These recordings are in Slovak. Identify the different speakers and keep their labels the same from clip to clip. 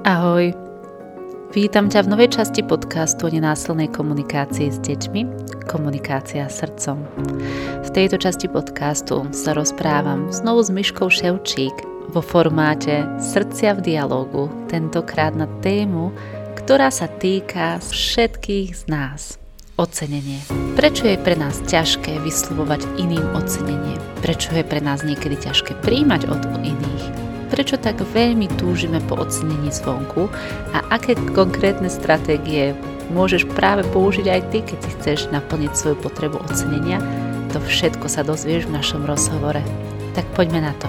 Speaker 1: Ahoj, vítam ťa v novej časti podcastu o nenásilnej komunikácii s deťmi, komunikácia srdcom. V tejto časti podcastu sa rozprávam znovu s Miškou Ševčík vo formáte Srdcia v dialógu, tentokrát na tému, ktorá sa týka všetkých z nás. Ocenenie. Prečo je pre nás ťažké vyslovovať iným ocenenie? Prečo je pre nás niekedy ťažké príjmať od iných? Prečo tak veľmi túžime po ocenení zvonku a aké konkrétne stratégie môžeš práve použiť aj ty, keď si chceš naplniť svoju potrebu ocenenia? To všetko sa dozvieš v našom rozhovore. Tak poďme na to.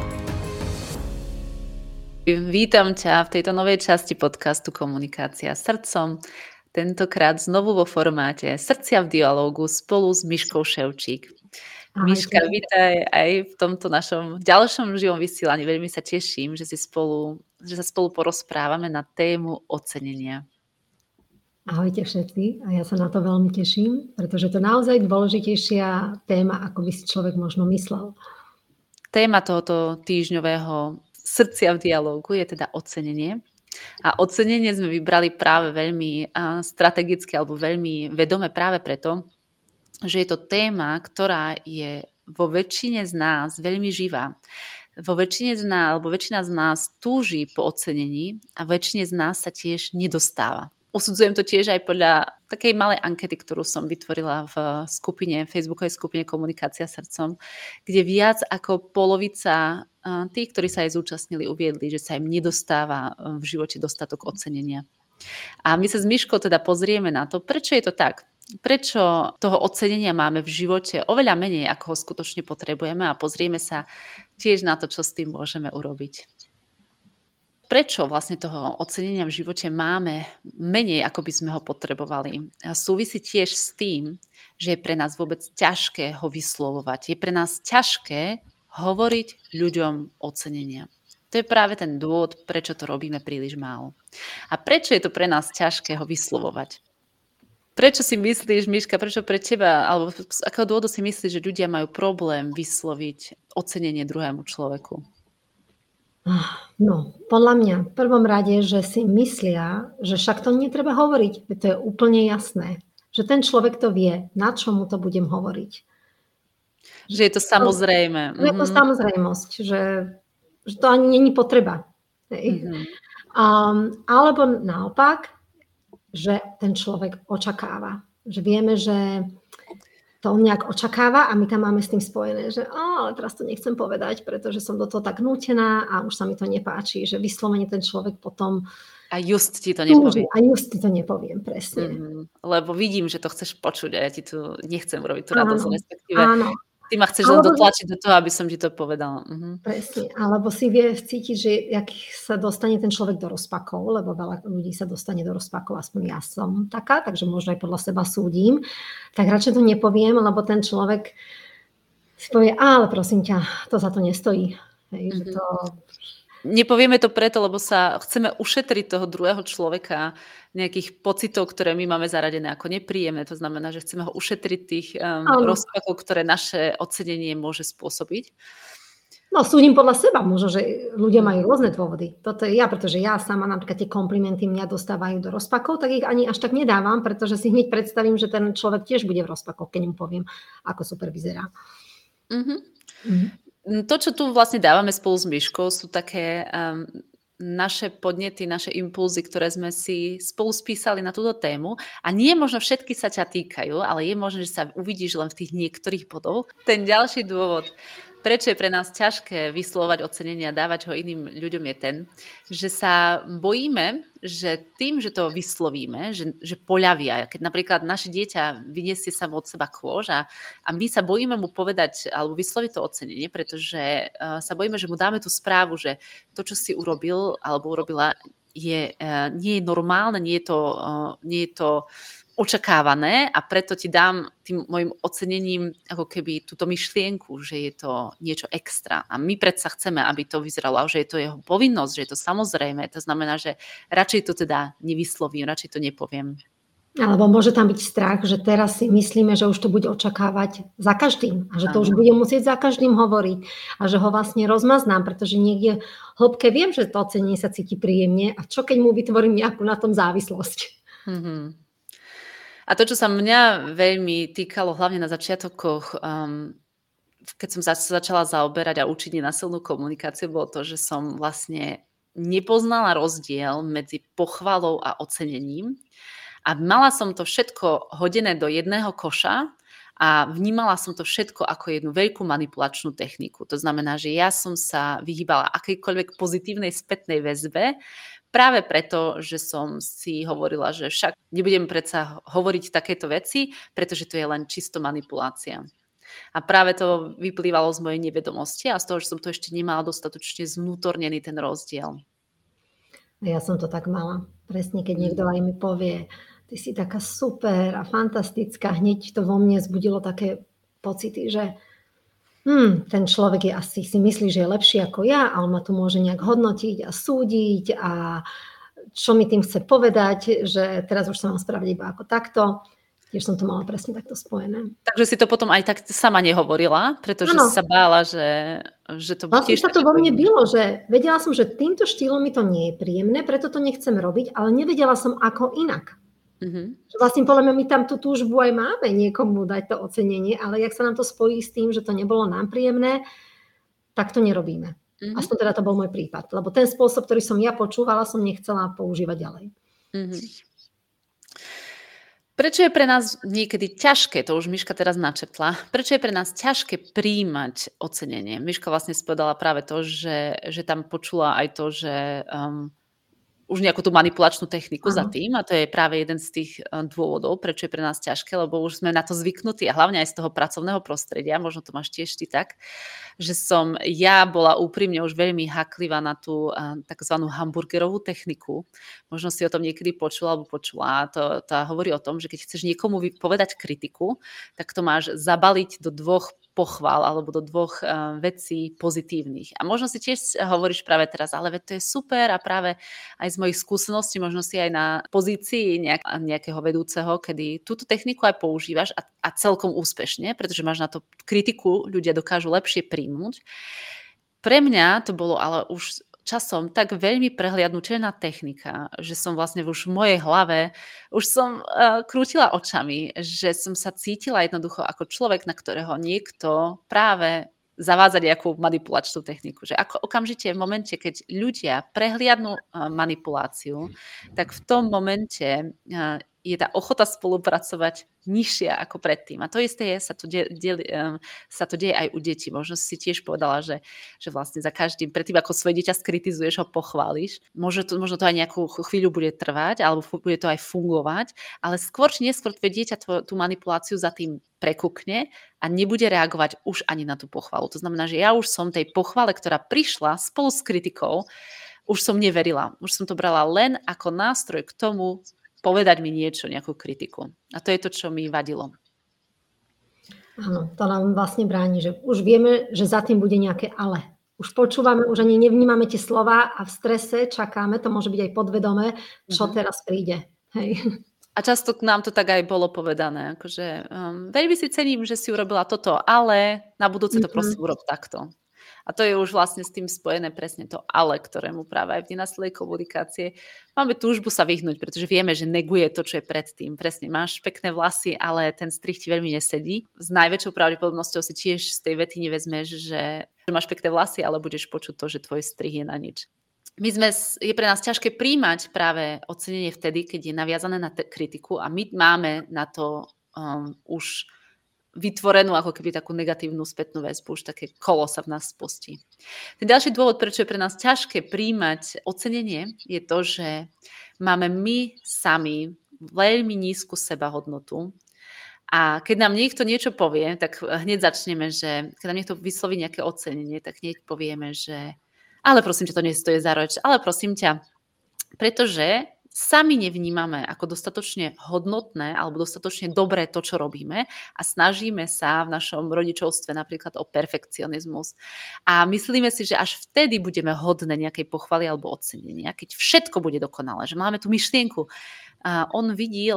Speaker 1: Vítam ťa v tejto novej časti podcastu Komunikácia srdcom. Tentokrát znovu vo formáte Srdcia v dialógu spolu s Miškou Ševčík. Miška, vítaj aj v tomto našom ďalšom živom vysielaní. Veľmi sa teším, že sa spolu porozprávame na tému ocenenia.
Speaker 2: Ahojte všetci a ja sa na to veľmi teším, pretože to je naozaj dôležitejšia téma, ako by si človek možno myslel.
Speaker 1: Téma tohoto týždňového Srdcia v dialógu je teda ocenenie. A ocenenie sme vybrali práve veľmi strategicky alebo veľmi vedome práve preto, že je to téma, ktorá je vo väčšine z nás veľmi živá. Väčšina z nás túži po ocenení a väčšine z nás sa tiež nedostáva. Usudzujem to tiež aj podľa takej malej ankety, ktorú som vytvorila v Facebookovej skupine Komunikácia srdcom, kde viac ako polovica tých, ktorí sa aj zúčastnili, uviedli, že sa im nedostáva v živote dostatok ocenenia. A my sa s Miškou teda pozrieme na to, prečo je to tak. Prečo toho ocenenia máme v živote oveľa menej, ako ho skutočne potrebujeme, a pozrieme sa tiež na to, čo s tým môžeme urobiť. Prečo vlastne toho ocenenia v živote máme menej, ako by sme ho potrebovali? A súvisí tiež s tým, že je pre nás vôbec ťažké ho vyslovovať. Je pre nás ťažké hovoriť ľuďom ocenenia. To je práve ten dôvod, prečo to robíme príliš málo. A prečo je to pre nás ťažké ho vyslovovať? Prečo si myslíš, Miška, prečo pre teba, alebo z akého dôvodu si myslíš, že ľudia majú problém vysloviť ocenenie druhému človeku?
Speaker 2: No, podľa mňa v prvom rade, že si myslia, že však to netreba hovoriť, to je úplne jasné. Že ten človek to vie, na čo mu to budem hovoriť.
Speaker 1: Že je to samozrejme.
Speaker 2: Je to samozrejmosť, že to ani není potreba. Alebo naopak, že ten človek očakáva. Že vieme, že to on nejak očakáva a my tam máme s tým spojené, že ale teraz to nechcem povedať, pretože som do toho tak nútená a už sa mi to nepáči, že vyslovene ten človek potom
Speaker 1: a just ti to nepoviem.
Speaker 2: A just ti to nepoviem, presne.
Speaker 1: Lebo vidím, že to chceš počuť a ja ti tu nechcem robiť tú radosť, respektíve ty ma chceš len dotlačiť do toho, aby som ti to povedala.
Speaker 2: Presne, alebo si vie cítiť, že jak sa dostane ten človek do rozpakov, lebo veľa ľudí sa dostane do rozpakov, aspoň ja som taká, takže možno aj podľa seba súdim, tak radšej to nepoviem, lebo ten človek si povie, ale prosím ťa, to za to nestojí. Že to...
Speaker 1: Nepovieme to preto, lebo sa chceme ušetriť toho druhého človeka nejakých pocitov, ktoré my máme zaradené ako nepríjemné. To znamená, že chceme ho ušetriť tých rozpakov, ktoré naše ocenenie môže spôsobiť.
Speaker 2: No, súdim podľa seba. Možno, že ľudia majú rôzne dôvody. Toto je ja, pretože ja sama napríklad tie komplimenty mňa dostávajú do rozpakov, tak ich ani až tak nedávam, pretože si hneď predstavím, že ten človek tiež bude v rozpakoch, keď mu poviem, ako super vyzerá.
Speaker 1: To, čo tu vlastne dávame spolu s Miškou, sú také naše podnety, naše impulzy, ktoré sme si spolu spísali na túto tému. A nie možno všetky sa ťa týkajú, ale je možné, že sa uvidíš len v tých niektorých bodoch. Ten ďalší dôvod, prečo je pre nás ťažké vyslovovať ocenenie a dávať ho iným ľuďom, je ten, že sa bojíme, že tým, že to vyslovíme, že poľavia. Keď napríklad naše dieťa vyniesie samo od seba kôž a my sa bojíme mu povedať alebo vysloviť to ocenenie, pretože sa bojíme, že mu dáme tú správu, že to, čo si urobil alebo urobila, nie je normálne, nie je to očakávané a preto ti dám tým mojim ocenením ako keby túto myšlienku, že je to niečo extra. A my predsa chceme, aby to vyzeralo, že je to jeho povinnosť, že je to samozrejme. To znamená, že radšej to teda nevyslovím, radšej to nepoviem.
Speaker 2: Alebo môže tam byť strach, že teraz si myslíme, že už to bude očakávať za každým a že to už
Speaker 1: Áno.
Speaker 2: bude musieť za každým hovoriť a že ho vlastne rozmaznám, pretože niekde v hĺbke viem, že to ocenenie sa cíti príjemne a čo keď mu vytvorím nejakú na tom závislosť.
Speaker 1: Mhm. A to, čo sa mňa veľmi týkalo, hlavne na začiatkoch, keď som sa začala zaoberať a učiť nenásilnú komunikáciu, bolo to, že som vlastne nepoznala rozdiel medzi pochvalou a ocenením. A mala som to všetko hodené do jedného koša a vnímala som to všetko ako jednu veľkú manipulačnú techniku. To znamená, že ja som sa vyhýbala akejkoľvek pozitívnej spätnej väzbe, práve preto, že som si hovorila, že však nebudem predsa hovoriť takéto veci, pretože to je len čisto manipulácia. A práve to vyplývalo z mojej nevedomosti a z toho, že som to ešte nemala dostatočne zvnútornený ten rozdiel.
Speaker 2: Ja som to tak mala. Presne, keď niekto aj mi povie, ty si taká super a fantastická, hneď to vo mne zbudilo také pocity, že ten človek je asi si myslí, že je lepší ako ja a on ma tu môže nejak hodnotiť a súdiť a čo mi tým chce povedať, že teraz už sa mám spraviť iba ako takto. Tiež som to mala presne takto spojené.
Speaker 1: Takže si to potom aj tak sama nehovorila, pretože si sa bála, že to
Speaker 2: Vlastne
Speaker 1: tiež
Speaker 2: sa to
Speaker 1: tak
Speaker 2: vo mne
Speaker 1: ako
Speaker 2: bylo, že vedela som, že týmto štýlom mi to nie je príjemné, preto to nechcem robiť, ale nevedela som ako inak. Že vlastne podľa mňa my tam tú túžbu aj máme niekomu dať to ocenenie, ale jak sa nám to spojí s tým, že to nebolo nám príjemné, tak to nerobíme. Aspoň teda to bol môj prípad, lebo ten spôsob, ktorý som ja počúvala, som nechcela používať ďalej.
Speaker 1: Prečo je pre nás niekedy ťažké, to už Miška teraz načetla, prečo je pre nás ťažké príjmať ocenenie? Miška vlastne spovedala práve to, že tam počula aj to, že už nejakú tú manipulačnú techniku za tým a to je práve jeden z tých dôvodov, prečo je pre nás ťažké, lebo už sme na to zvyknutí a hlavne aj z toho pracovného prostredia, možno to máš tiež ty tak, že som ja bola úprimne už veľmi haklivá na tú takzvanú hamburgerovú techniku. Možno si o tom niekedy počula alebo počula. To hovorí o tom, že keď chceš niekomu povedať kritiku, tak to máš zabaliť do 2 pochvál alebo do 2 vecí pozitívnych. A možno si tiež hovoríš práve teraz, ale veď to je super a práve aj z mojich skúseností, možno si aj na pozícii nejakého vedúceho, kedy túto techniku aj používaš a celkom úspešne, pretože máš na to kritiku, ľudia dokážu lepšie príjmuť. Pre mňa to bolo ale už časom tak veľmi prehliadnutelná technika, že som vlastne už v mojej hlave už som krútila očami, že som sa cítila jednoducho ako človek, na ktorého niekto práve zavádza nejakú manipulačnú techniku. Že ako okamžite v momente, keď ľudia prehliadnú manipuláciu, tak v tom momente je tá ochota spolupracovať nižšia ako predtým. A to isté sa to deje aj u detí. Možno si tiež povedala, že vlastne za každým, predtým ako svoje dieťa skritizuješ, ho pochváliš. Možno to aj nejakú chvíľu bude trvať, alebo bude to aj fungovať, ale skôr či neskôr tvoje dieťa tú manipuláciu za tým prekukne a nebude reagovať už ani na tú pochvalu. To znamená, že ja už som tej pochvale, ktorá prišla spolu s kritikou, už som neverila. Už som to brala len ako nástroj k tomu, povedať mi niečo, nejakú kritiku. A to je to, čo mi vadilo.
Speaker 2: Áno, to nám vlastne bráni, že už vieme, že za tým bude nejaké ale. Už počúvame, už ani nevnímame tie slova a v strese čakáme, to môže byť aj podvedomé, čo teraz príde. Hej.
Speaker 1: A často k nám to tak aj bolo povedané, akože veľmi si cením, že si urobila toto, ale na budúce to prosím urob takto. A to je už vlastne s tým spojené presne to ale, ktorému práve aj v nenásilnej komunikácie máme túžbu sa vyhnúť, pretože vieme, že neguje to, čo je predtým. Presne, máš pekné vlasy, ale ten strih ti veľmi nesedí. S najväčšou pravdepodobnosťou si tiež z tej vety nevezmeš, že máš pekné vlasy, ale budeš počuť to, že tvoj strih je na nič. Je pre nás ťažké príjmať práve ocenenie vtedy, keď je naviazané na kritiku a my máme na to už vytvorenú ako keby takú negatívnu spätnú väzbu, už také kolo sa v nás spustí. Ten ďalší dôvod, prečo je pre nás ťažké príjmať ocenenie, je to, že máme my sami veľmi nízku sebahodnotu a keď nám niekto niečo povie, tak hneď začneme, že keď nám niekto vysloví nejaké ocenenie, tak hneď povieme, že ale prosím ťa, to nestojí za reč, ale prosím ťa, pretože sami nevnímame ako dostatočne hodnotné alebo dostatočne dobré to, čo robíme a snažíme sa v našom rodičovstve napríklad o perfekcionizmus. A myslíme si, že až vtedy budeme hodné nejakej pochvaly alebo ocenenia, keď všetko bude dokonalé, že máme tú myšlienku. A on vidí len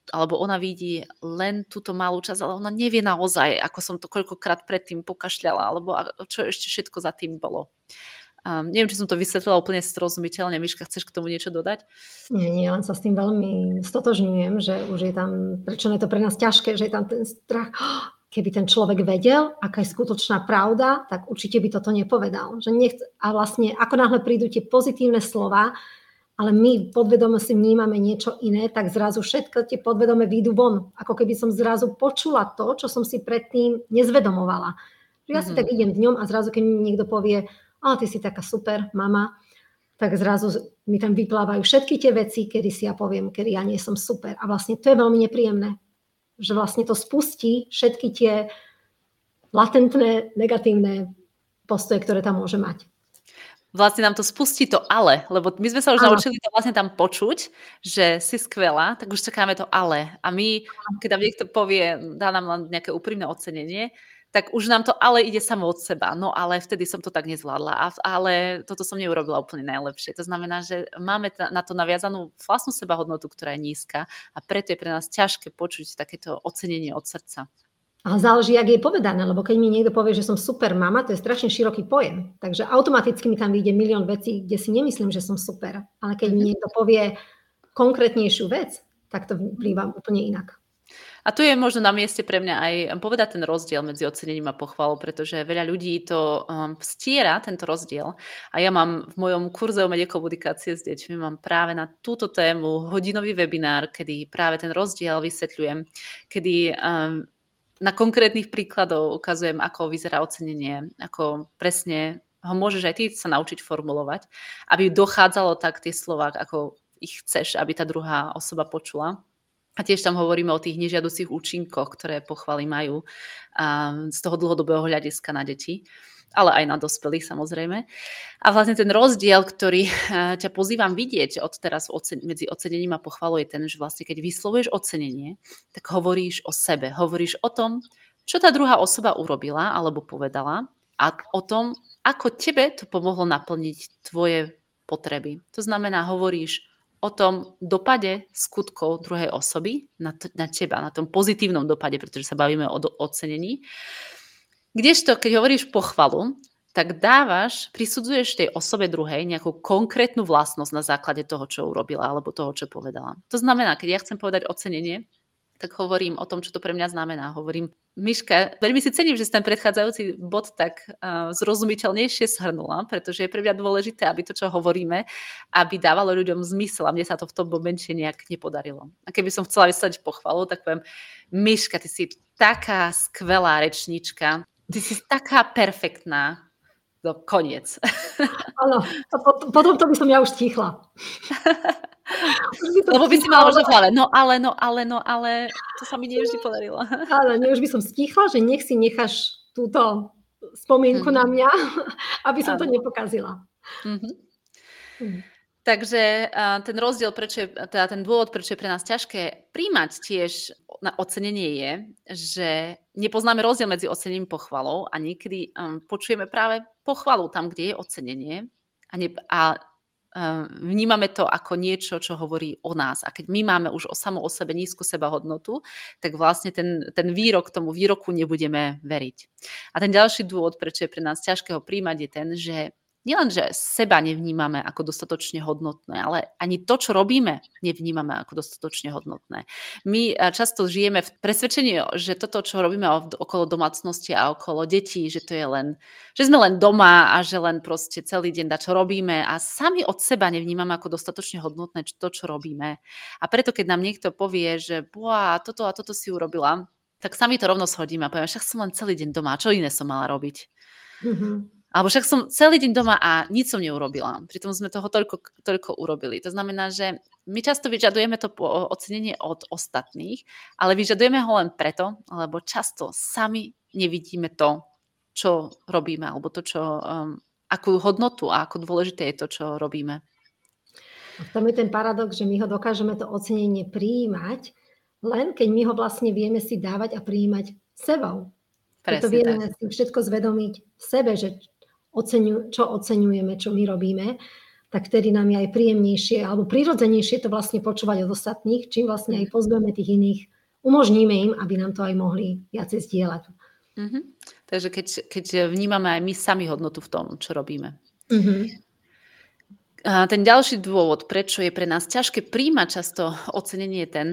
Speaker 1: alebo ona vidí len túto malú časť, ale ona nevie naozaj, ako som to koľkokrát predtým pokašľala, alebo čo ešte všetko za tým bolo. Neviem, či som to vysvetlila úplne zrozumiteľne. Miška, chceš k tomu niečo dodať?
Speaker 2: Nie, len sa s tým veľmi stotožňujem, že už je tam, prečo je to pre nás ťažké, že je tam ten strach. Keby ten človek vedel, aká je skutočná pravda, tak určite by toto nepovedal. A vlastne, ako náhle prídu tie pozitívne slova, ale my podvedome si vnímame niečo iné, tak zrazu všetko tie podvedome výjdu von. Ako keby som zrazu počula to, čo som si predtým nezvedomovala. Ja si tak idem dňom a zrazu, keď mi niekto povie, ty si taká super mama, tak zrazu mi tam vyplávajú všetky tie veci, kedy si ja poviem, kedy ja nie som super. A vlastne to je veľmi nepríjemné. Že vlastne to spustí všetky tie latentné, negatívne postoje, ktoré tam môže mať.
Speaker 1: Vlastne nám to spustí to ale, lebo my sme sa už naučili to vlastne tam počuť, že si skvelá, tak už čakáme to ale. A my, keď nám niekto povie, dá nám len nejaké úprimné ocenenie, tak už nám to ale ide samo od seba. No ale vtedy som to tak nezvládla. Ale toto som neurobila úplne najlepšie. To znamená, že máme na to naviazanú vlastnú sebahodnotu, ktorá je nízka a preto je pre nás ťažké počuť takéto ocenenie od srdca.
Speaker 2: Ale záleží, jak je povedané, lebo keď mi niekto povie, že som super mama, to je strašne široký pojem. Takže automaticky mi tam vyjde milión vecí, kde si nemyslím, že som super. Ale keď mi niekto povie konkrétnejšiu vec, tak to vplýva úplne inak.
Speaker 1: A tu je možno na mieste pre mňa aj povedať ten rozdiel medzi ocenením a pochvalou, pretože veľa ľudí to stiera, tento rozdiel. A ja mám v mojom kurze o mediekomunikácie s deťmi, mám práve na túto tému hodinový webinár, kedy práve ten rozdiel vysvetľujem, kedy na konkrétnych príkladov ukazujem, ako vyzerá ocenenie, ako presne ho môžeš aj ty sa naučiť formulovať, aby dochádzalo tak tie slová, ako ich chceš, aby tá druhá osoba počula. A tiež tam hovoríme o tých nežiaducich účinkoch, ktoré pochvaly majú z toho dlhodobého hľadiska na deti, ale aj na dospelých samozrejme. A vlastne ten rozdiel, ktorý ťa pozývam vidieť od teraz medzi ocenením a pochvalou je ten, že vlastne keď vyslovuješ ocenenie, tak hovoríš o sebe, hovoríš o tom, čo tá druhá osoba urobila alebo povedala a o tom, ako tebe to pomohlo naplniť tvoje potreby. To znamená, hovoríš o tom dopade skutkov druhej osoby na teba, na tom pozitívnom dopade, pretože sa bavíme o ocenení. Kdežto, keď hovoríš pochvalu, tak prisudzuješ tej osobe druhej nejakú konkrétnu vlastnosť na základe toho, čo urobila, alebo toho, čo povedala. To znamená, keď ja chcem povedať ocenenie, tak hovorím o tom, čo to pre mňa znamená. Hovorím, Miška, veľmi si cením, že si ten predchádzajúci bod tak zrozumiteľnejšie shrnula, pretože je pre mňa dôležité, aby to, čo hovoríme, aby dávalo ľuďom zmysel a mne sa to v tom momente nejak nepodarilo. A keby som chcela vysvetliť pochvalu, tak poviem, Miška, ty si taká skvelá rečníčka, ty si taká perfektná. Koniec.
Speaker 2: Áno, potom to by som ja už tichla.
Speaker 1: Lebo by si mala možno chvále. No ale, to sa mi nie vždy podarilo.
Speaker 2: Ale už by som stichla, že nech si necháš túto spomienku na mňa, aby som to nepokazila.
Speaker 1: Takže ten rozdiel, ten dôvod, prečo je pre nás ťažké príjmať tiež na ocenenie je, že nepoznáme rozdiel medzi ocenením a pochvalou a niekedy počujeme práve pochvalu tam, kde je ocenenie a vnímame to ako niečo, čo hovorí o nás. A keď my máme už samo o sebe nízku sebahodnotu, tak vlastne ten výrok tomu výroku nebudeme veriť. A ten ďalší dôvod, prečo je pre nás ťažké ho príjmať, je ten, že nielen, že seba nevnímame ako dostatočne hodnotné, ale ani to, čo robíme, nevnímame ako dostatočne hodnotné. My často žijeme v presvedčení, že toto, čo robíme okolo domácnosti a okolo detí, že to je len, že sme len doma a že len proste celý deň čo robíme a sami od seba nevnímame ako dostatočne hodnotné to, čo robíme. A preto, keď nám niekto povie, že toto a toto si urobila, tak sami to rovno shodíme a povieme, však som len celý deň doma, čo iné som mala robiť? Alebo však som celý deň doma a nič som neurobila. Pritom sme toho toľko urobili. To znamená, že my často vyžadujeme to ocenenie od ostatných, ale vyžadujeme ho len preto, lebo často sami nevidíme to, čo robíme, alebo to, akú hodnotu a ako dôležité je to, čo robíme.
Speaker 2: A v tom je ten paradox, že my ho dokážeme to ocenenie prijímať, len keď my ho vlastne vieme si dávať a prijímať sebou. Preto vieme si všetko zvedomiť v sebe, že čo oceňujeme, čo my robíme, tak vtedy nám je aj príjemnejšie alebo prirodzenejšie to vlastne počúvať od ostatných, čím vlastne aj pozveme tých iných, umožníme im, aby nám to aj mohli viacej zdieľať.
Speaker 1: Takže keď vnímame aj my sami hodnotu v tom, čo robíme. A ten ďalší dôvod, prečo je pre nás ťažké príjmať často ocenenie, je ten,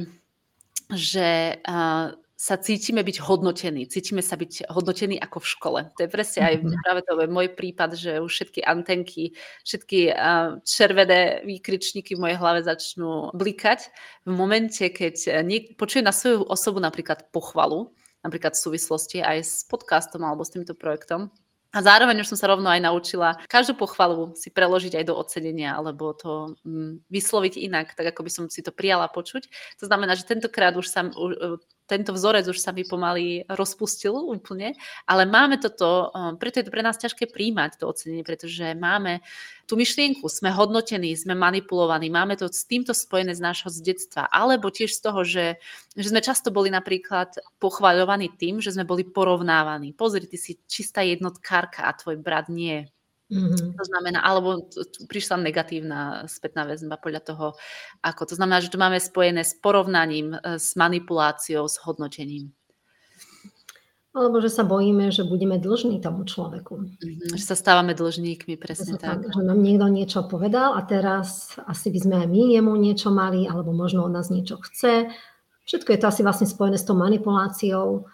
Speaker 1: že sa cítime byť hodnotení. Cítime sa byť hodnotení ako v škole. To je presne aj práve to môj prípad, že už všetky antenky, všetky červené výkričníky v mojej hlave začnú blikať v momente, keď počujem na svoju osobu napríklad pochvalu, napríklad v súvislosti aj s podcastom alebo s týmto projektom. A zároveň už som sa rovno aj naučila každú pochvalu si preložiť aj do ocenenia, alebo to vysloviť inak, tak ako by som si to prijala počuť. To znamená, že tentokrát už tento vzorec už sa mi pomaly rozpustil úplne, ale máme toto, preto je to pre nás ťažké príjmať to ocenenie, pretože máme tú myšlienku, sme hodnotení, sme manipulovaní, máme to s týmto spojené z nášho detstva, alebo tiež z toho, že sme často boli napríklad pochvaľovaní tým, že sme boli porovnávaní. Pozri, ty si čistá jednotkárka a tvoj brat nie. To znamená, alebo prišla negatívna spätná väzba podľa toho, ako. To znamená, že to máme spojené s porovnaním, s manipuláciou, s hodnotením.
Speaker 2: Alebo že sa bojíme, že budeme dlžní tomu človeku.
Speaker 1: Že sa stávame dlžníkmi, presne tak.
Speaker 2: Že nám niekto niečo povedal a teraz asi by sme aj my jemu niečo mali, alebo možno od nás niečo chce. Všetko je to asi vlastne spojené s tou manipuláciou.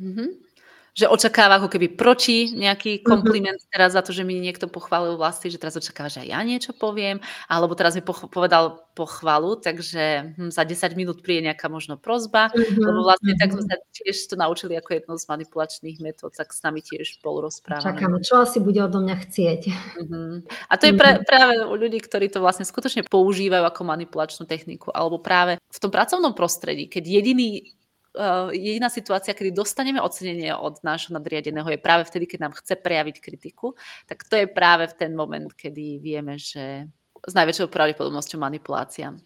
Speaker 1: Že očakáva ako keby proti nejaký kompliment teraz za to, že mi niekto pochválil vlastne, že teraz očakáva, že aj ja niečo poviem, alebo teraz mi povedal pochvalu, takže za 10 minút príde nejaká možno prosba, lebo vlastne tak sme sa tiež to naučili ako jedno z manipulačných metód, tak s nami tiež bol rozprávaný.
Speaker 2: Čakáme, čo asi bude odo mňa chcieť.
Speaker 1: A to je práve u ľudí, ktorí to vlastne skutočne používajú ako manipulačnú techniku, alebo práve v tom pracovnom prostredí, keď jediná situácia, kedy dostaneme ocenenie od nášho nadriadeného, je práve vtedy, keď nám chce prejaviť kritiku, tak to je práve v ten moment, kedy vieme, že s najväčšou pravdepodobnosťou manipulácia.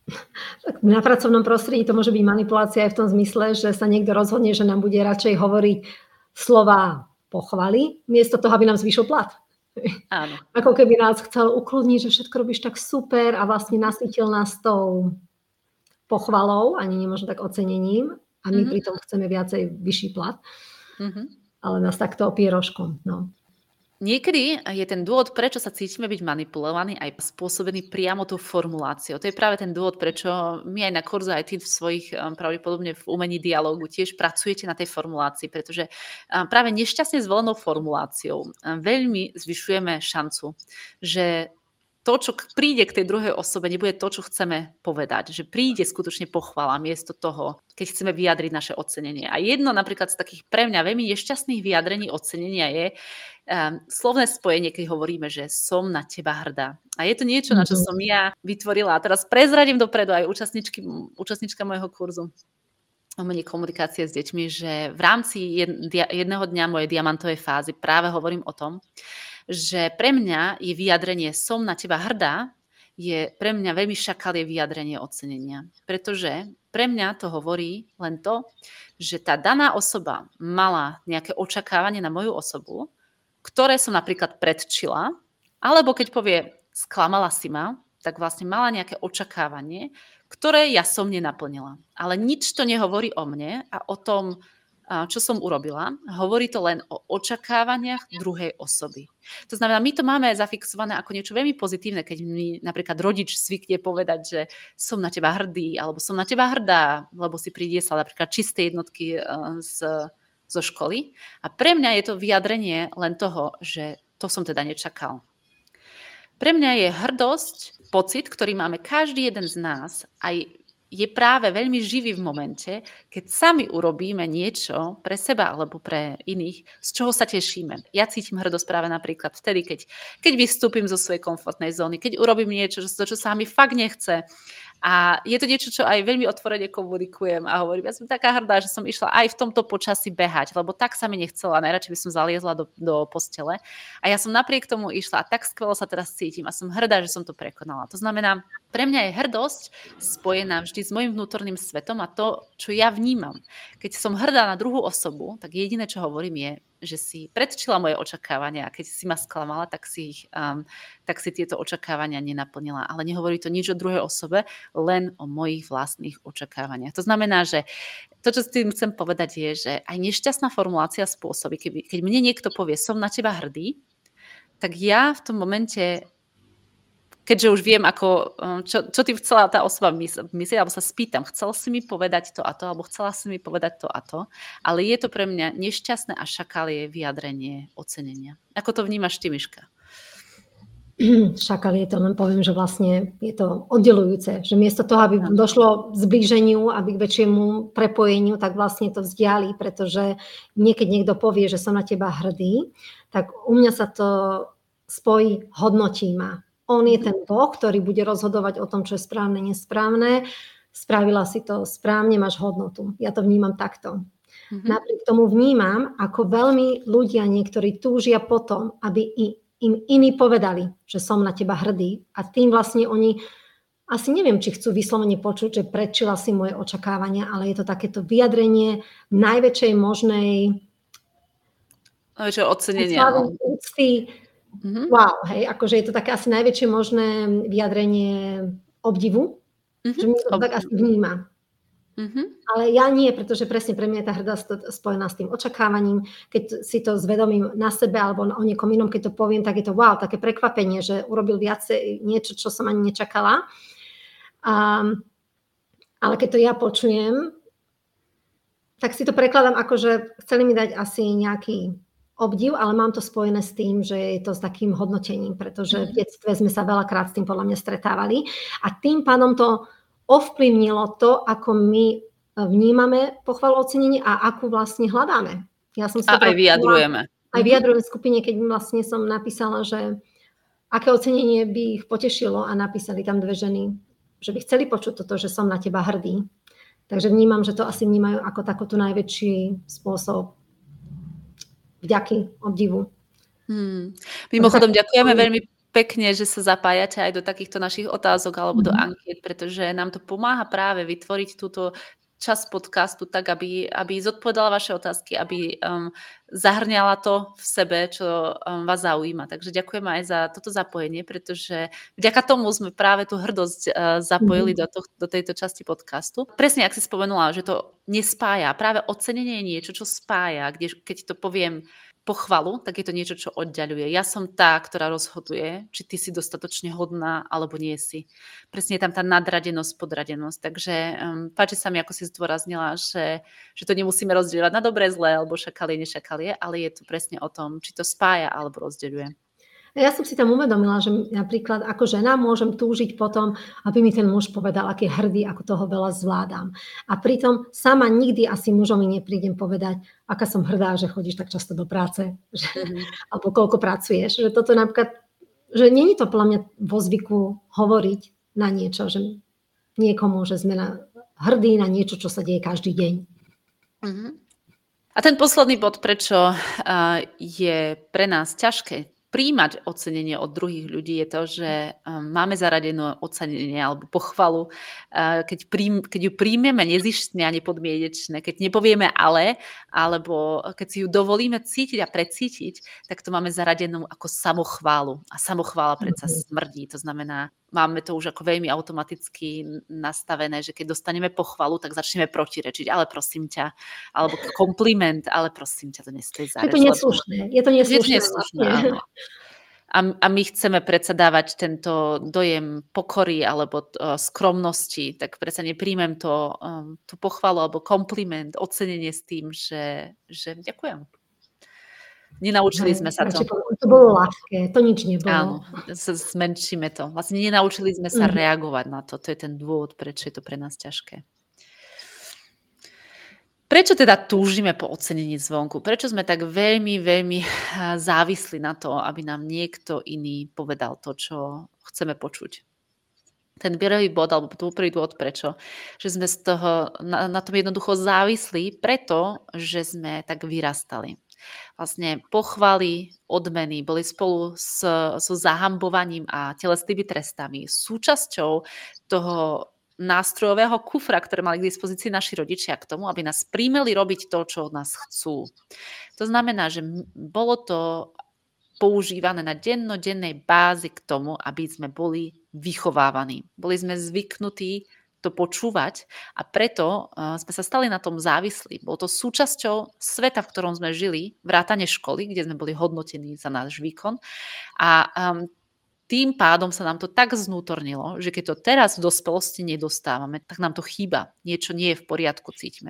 Speaker 2: Tak na pracovnom prostredí to môže byť manipulácia aj v tom zmysle, že sa niekto rozhodne, že nám bude radšej hovoriť slová pochvaly, miesto toho, aby nám zvýšil plat.
Speaker 1: Áno.
Speaker 2: Ako keby nás chcel ukludniť, že všetko robíš tak super a vlastne nasýtil nás tou pochvalou, ani nemožno tak ocenením. A my pritom chceme viacej vyšší plat. Ale nás takto opije rožkom. No.
Speaker 1: Niekedy je ten dôvod, prečo sa cítime byť manipulovaní, aj spôsobený priamo tou formuláciou. To je práve ten dôvod, prečo my aj na kurze, aj ty v svojich, pravdepodobne v umení dialógu tiež pracujete na tej formulácii, pretože práve nešťastne zvolenou formuláciou veľmi zvyšujeme šancu, že to, čo príde k tej druhej osobe, nebude to, čo chceme povedať. Že príde skutočne pochvala miesto toho, keď chceme vyjadriť naše ocenenie. A jedno napríklad z takých pre mňa veľmi nešťastných vyjadrení ocenenia je slovné spojenie, keď hovoríme, že som na teba hrdá. A je to niečo, na čo som ja vytvorila. A teraz prezradím dopredu aj účastnička môjho kurzu umenie komunikácie s deťmi, že v rámci jedného dňa mojej diamantovej fázy práve hovorím o tom, že pre mňa je vyjadrenie som na teba hrdá, je pre mňa veľmi šakalie vyjadrenie ocenenia. Pretože pre mňa to hovorí len to, že tá daná osoba mala nejaké očakávanie na moju osobu, ktoré som napríklad predčila, alebo keď povie sklamala si ma, tak vlastne mala nejaké očakávanie, ktoré ja som nenaplnila. Ale nič to nehovorí o mne a o tom, čo som urobila. Hovorí to len o očakávaniach druhej osoby. To znamená, my to máme zafixované ako niečo veľmi pozitívne, keď mi napríklad rodič zvykne povedať, že som na teba hrdý, alebo som na teba hrdá, lebo si priniesla napríklad čisté jednotky zo školy. A pre mňa je to vyjadrenie len toho, že to som teda nečakal. Pre mňa je hrdosť pocit, ktorý máme každý jeden z nás, aj je práve veľmi živý v momente, keď sami urobíme niečo pre seba alebo pre iných, z čoho sa tešíme. Ja cítim hrdosť práve napríklad vtedy, keď vystúpim zo svojej komfortnej zóny, keď urobím niečo, čo sa mi fakt nechce. A je to niečo, čo aj veľmi otvorene komunikujem a hovorím, ja som taká hrdá, že som išla aj v tomto počasí behať, lebo tak sa mi nechcela, najradšej by som zaliezla do postele. A ja som napriek tomu išla a tak skvelo sa teraz cítim a som hrdá, že som to prekonala. To znamená, pre mňa je hrdosť spojená vždy s mojim vnútorným svetom a to, čo ja vnímam. Keď som hrdá na druhú osobu, tak jediné, čo hovorím je, že si predčila moje očakávania a keď si ma sklamala, tak si tieto očakávania nenaplnila. Ale nehovorí to nič o druhej osobe, len o mojich vlastných očakávaniach. To znamená, že to, čo s tým chcem povedať, je, že aj nešťastná formulácia spôsobí, keď mne niekto povie, som na teba hrdý, tak ja v tom momente, keďže už viem, čo tým chcela tá osoba myslieť, alebo sa spýtam, chcel si mi povedať to a to, alebo chcela si mi povedať to a to, ale je to pre mňa nešťastné a šakalie vyjadrenie ocenenia. Ako to vnímaš ty, Miška?
Speaker 2: Šakalie to len poviem, že vlastne je to oddelujúce, že miesto toho, aby došlo k zblíženiu, aby k väčšiemu prepojeniu, tak vlastne to vzdiali, pretože niekedy niekto povie, že som na teba hrdý, tak u mňa sa to spojí, hodnotí ma. On je ten Boh, ktorý bude rozhodovať o tom, čo je správne, nesprávne. Spravila si to správne, máš hodnotu. Ja to vnímam takto. Napriek tomu vnímam, ako veľmi ľudia niektorí túžia potom, aby im iní povedali, že som na teba hrdý. A tým vlastne oni, asi neviem, či chcú vyslovene počuť, že predčila si moje očakávania, ale je to takéto vyjadrenie najväčšej možnej
Speaker 1: ocenenia.
Speaker 2: Úcty. Wow, hej, akože je to také asi najväčšie možné vyjadrenie obdivu, že mi to tak asi vníma. Ale ja nie, pretože presne pre mňa je tá hrdosť spojená s tým očakávaním. Keď si to zvedomím na sebe alebo o niekom inom, keď to poviem, tak je to wow, také prekvapenie, že urobil viacej niečo, čo som ani nečakala. Ale keď to ja počujem, tak si to prekladám ako, že chceli mi dať asi nejaký obdiv, ale mám to spojené s tým, že je to s takým hodnotením, pretože v detstve sme sa veľakrát s tým podľa mňa stretávali a tým pádom to ovplyvnilo to, ako my vnímame pochvalu, ocenenie a akú vlastne hľadáme. Ja som
Speaker 1: a aj vyjadrujeme.
Speaker 2: Aj vyjadrujem v skupine, keď vlastne som napísala, že aké ocenenie by ich potešilo a napísali tam 2 ženy, že by chceli počuť toto, že som na teba hrdý. Takže vnímam, že to asi vnímajú ako takúto najväčší spôsob vďaky, obdivu.
Speaker 1: Mimochodom, ďakujeme veľmi pekne, že sa zapájate aj do takýchto našich otázok alebo do ankiet, pretože nám to pomáha práve vytvoriť túto časť podcastu tak, aby zodpovedala vaše otázky, aby zahrňala to v sebe, čo vás zaujíma. Takže ďakujeme aj za toto zapojenie, pretože vďaka tomu sme práve tú hrdosť zapojili do tejto časti podcastu. Presne, ak si spomenula, že to nespája. Práve ocenenie je niečo, čo spája. Keď to poviem pochvalu, tak je to niečo, čo oddaľuje. Ja som tá, ktorá rozhoduje, či ty si dostatočne hodná, alebo nie si. Presne je tam tá nadradenosť, podradenosť. Takže páči sa mi, ako si zdôraznila, že to nemusíme rozdielovať na dobré, zlé, alebo šakalie, nešakalie, ale je to presne o tom, či to spája, alebo rozdeľuje.
Speaker 2: Ja som si tam uvedomila, že napríklad ako žena môžem túžiť potom, aby mi ten muž povedal, aký je hrdý, ako toho veľa zvládam. A pritom sama nikdy asi mužovi neprídem povedať, aká som hrdá, že chodíš tak často do práce, alebo koľko pracuješ. Že toto napríklad, že nie je to podľa mňa vo zvyku hovoriť na niečo, že niekomu, že sme hrdí na niečo, čo sa deje každý deň.
Speaker 1: A ten posledný bod, prečo je pre nás ťažké príjmať ocenenie od druhých ľudí, je to, že máme zaradenú ocenenie alebo pochvalu. Keď ju príjmeme nezištne a nepodmienečne, keď nepovieme ale, alebo keď si ju dovolíme cítiť a precítiť, tak to máme zaradenú ako samochválu. A samochvála predsa smrdí. To znamená, máme to už ako veľmi automaticky nastavené, že keď dostaneme pochvalu, tak začneme protirečiť, ale prosím ťa, alebo kompliment, ale prosím ťa, to nestojí za reč.
Speaker 2: Je to neslušné.
Speaker 1: A my chceme predsa dávať tento dojem pokory alebo skromnosti, tak predsa nepríjmem tú pochvalu alebo kompliment, ocenenie s tým, že ďakujem. Nenaučili sme sa to.
Speaker 2: To bolo ľahké, to nič nebolo.
Speaker 1: Áno, zmenšíme to. Vlastne nenaučili sme sa reagovať na to. To je ten dôvod, prečo je to pre nás ťažké. Prečo teda túžime po ocenení zvonku? Prečo sme tak veľmi, veľmi závislí na to, aby nám niekto iný povedal to, čo chceme počuť? Ten prvý bod, alebo prvý dôvod prečo, že sme z toho, na tom jednoducho závislí, preto, že sme tak vyrastali. Vlastne pochvaly, odmeny boli spolu so zahambovaním a telesnými trestami súčasťou toho nástrojového kufra, ktoré mali k dispozícii naši rodičia k tomu, aby nás príjmeli robiť to, čo od nás chcú. To znamená, že bolo to používané na dennodennej bázi k tomu, aby sme boli vychovávaní. Boli sme zvyknutí to počúvať a preto sme sa stali na tom závislí. Bolo to súčasťou sveta, v ktorom sme žili, vrátane školy, kde sme boli hodnotení za náš výkon a tým pádom sa nám to tak znútornilo, že keď to teraz v dospelosti nedostávame, tak nám to chýba. Niečo nie je v poriadku, cítime.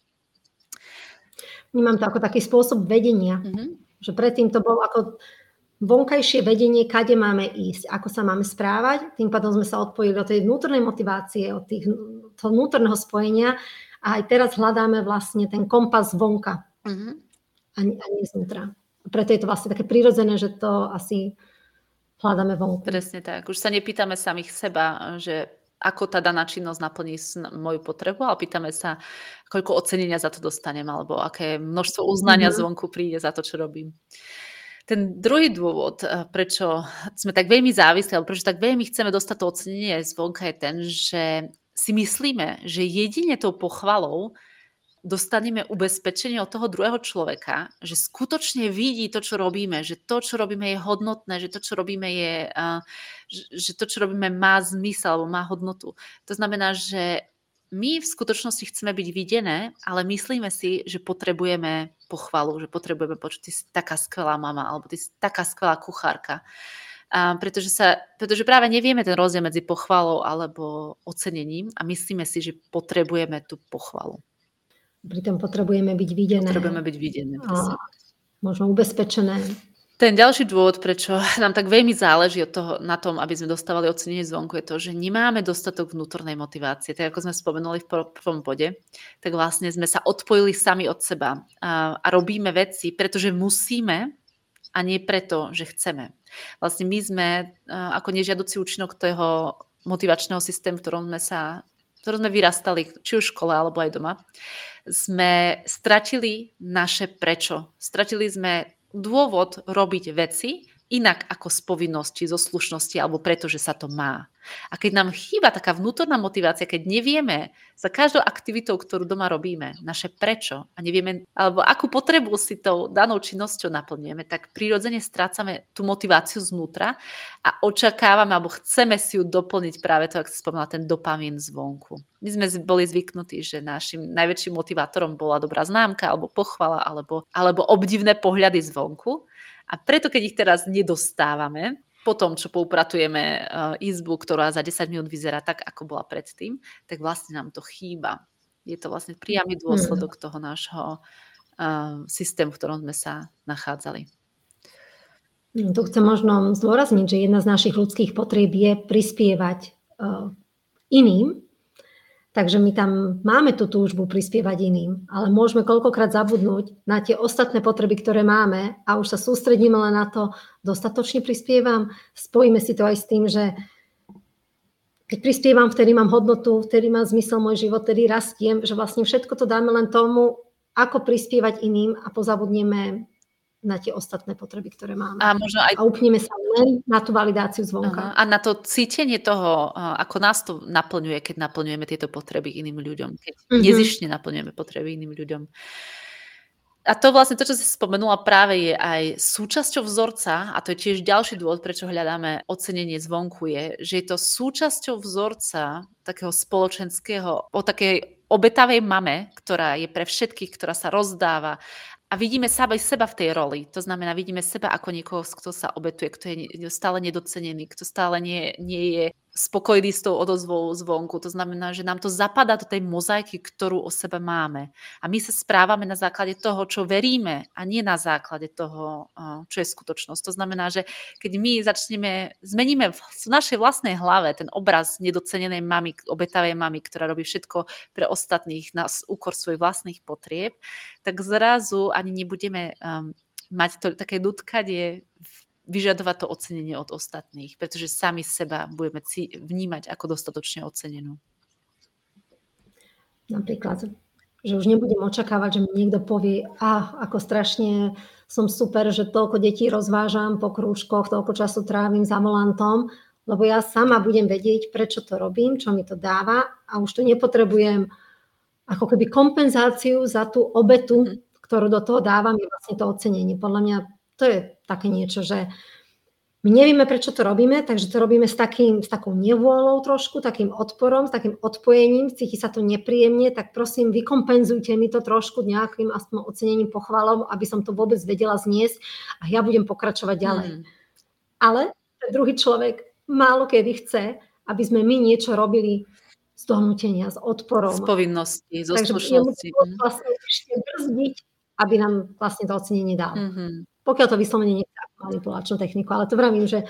Speaker 2: Vnímam to ako taký spôsob vedenia. Že predtým to bolo ako vonkajšie vedenie, kade máme ísť, ako sa máme správať. Tým pádom sme sa odpojili od tej vnútornej motivácie, od toho vnútorného spojenia a aj teraz hľadáme vlastne ten kompas vonka a nie znútra. Preto je to vlastne také prirodzené, že to asi hľadáme vonku.
Speaker 1: Presne tak. Už sa nepýtame samých seba, že ako tá daná činnosť naplní moju potrebu, ale pýtame sa, koľko ocenenia za to dostanem, alebo aké množstvo uznania zvonku príde za to, čo robím. Ten druhý dôvod, prečo sme tak veľmi závislí, alebo prečo tak veľmi chceme dostať to ocenenie zvonka, je ten, že si myslíme, že jedine tou pochvalou dostaneme ubezpečenie od toho druhého človeka, že skutočne vidí to, čo robíme, že to, čo robíme, je hodnotné, že to, čo robíme, má zmysel alebo má hodnotu. To znamená, že my v skutočnosti chceme byť videné, ale myslíme si, že potrebujeme pochvalu, že potrebujeme počuť, ty si taká skvelá mama, alebo ty si taká skvelá kuchárka. Pretože práve nevieme ten rozdiel medzi pochvalou alebo ocenením a myslíme si, že potrebujeme tú pochvalu.
Speaker 2: Pritom potrebujeme byť videné. Možno ubezpečené.
Speaker 1: Ten ďalší dôvod, prečo nám tak veľmi záleží na tom, aby sme dostávali ocenenie zvonku, je to, že nemáme dostatok vnútornej motivácie. Tak ako sme spomenuli v prvom bode, tak vlastne sme sa odpojili sami od seba a robíme veci, pretože musíme a nie preto, že chceme. Vlastne my sme ako nežiaducí účinok toho motivačného systému, v ktorom sme vyrastali, či už v škole alebo aj doma, sme stratili naše prečo. Stratili sme dôvod robiť veci inak ako z povinnosti, zo slušnosti alebo preto, že sa to má. A keď nám chýba taká vnútorná motivácia, keď nevieme za každou aktivitou, ktorú doma robíme, naše prečo a nevieme, alebo akú potrebu si tou danou činnosťou naplňujeme, tak prirodzene strácame tú motiváciu znútra a očakávame, alebo chceme si ju doplniť práve to, ako si spomínala, ten dopamín zvonku. My sme boli zvyknutí, že našim najväčším motivátorom bola dobrá známka, alebo pochvala, alebo obdivné pohľady zvonku. A preto, keď ich teraz nedostávame, po tom, čo poupratujeme izbu, ktorá za 10 minút vyzerá tak, ako bola predtým, tak vlastne nám to chýba. Je to vlastne priamy dôsledok toho nášho systému, v ktorom sme sa nachádzali.
Speaker 2: Tu chcem možno zdôrazniť, že jedna z našich ľudských potrieb je prispievať iným. Takže my tam máme tú túžbu prispievať iným, ale môžeme koľkokrát zabudnúť na tie ostatné potreby, ktoré máme a už sa sústredíme len na to, dostatočne prispievam. Spojíme si to aj s tým, že keď prispievam, vtedy mám hodnotu, vtedy má zmysel môj život, vtedy rastiem, že vlastne všetko to dáme len tomu, ako prispievať iným a pozabudneme na tie ostatné potreby, ktoré máme. A upneme sa len na tú validáciu zvonka.
Speaker 1: A na to cítenie toho, ako nás to naplňuje, keď naplňujeme tieto potreby iným ľuďom. Keď nezištne naplňujeme potreby iným ľuďom. A to vlastne to, čo si spomenula, práve je aj súčasťou vzorca, a to je tiež ďalší dôvod, prečo hľadáme ocenenie zvonku, je, že je to súčasťou vzorca takého spoločenského, o takej obetavej mame, ktorá je pre všetkých, ktorá sa rozdáva. A vidíme seba v tej roli. To znamená, vidíme seba ako niekoho, kto sa obetuje, kto je stále nedocenený, kto stále nie je spokojný s tou odozvou zvonku. To znamená, že nám to zapadá do tej mozaiky, ktorú o sebe máme. A my sa správame na základe toho, čo veríme a nie na základe toho, čo je skutočnosť. To znamená, že keď my zmeníme v našej vlastnej hlave ten obraz nedocenenej mamy, obetavej mamy, ktorá robí všetko pre ostatných na úkor svojich vlastných potrieb, tak zrazu ani nebudeme mať to také nutkanie vyžadovať to ocenenie od ostatných, pretože sami seba budeme vnímať ako dostatočne ocenenú.
Speaker 2: Napríklad, že už nebudem očakávať, že mi niekto povie, ako strašne som super, že toľko detí rozvážam po krúžkoch, toľko času trávim za volantom, lebo ja sama budem vedieť, prečo to robím, čo mi to dáva a už to nepotrebujem ako keby kompenzáciu za tú obetu, ktorú do toho dávam, je vlastne to ocenenie. Podľa mňa to je také niečo, že my nevieme, prečo to robíme, takže to robíme s takou nevôľou trošku, takým odporom, s takým odpojením, cíti sa to nepríjemne, tak prosím, vykompenzujte mi to trošku nejakým aspoň ocenením, pochválom, aby som to vôbec vedela zniesť a ja budem pokračovať ďalej. Ale ten druhý človek málo kedy chce, aby sme my niečo robili z dohnutenia, s odporom.
Speaker 1: Z povinnosti, zo
Speaker 2: slušnosti. Takže jemu vlastne ešte brzdiť, aby nám vlastne to ocenenie dal. Pokiaľ to vyslovene nechce manipulačnú techniku, ale to vravím, že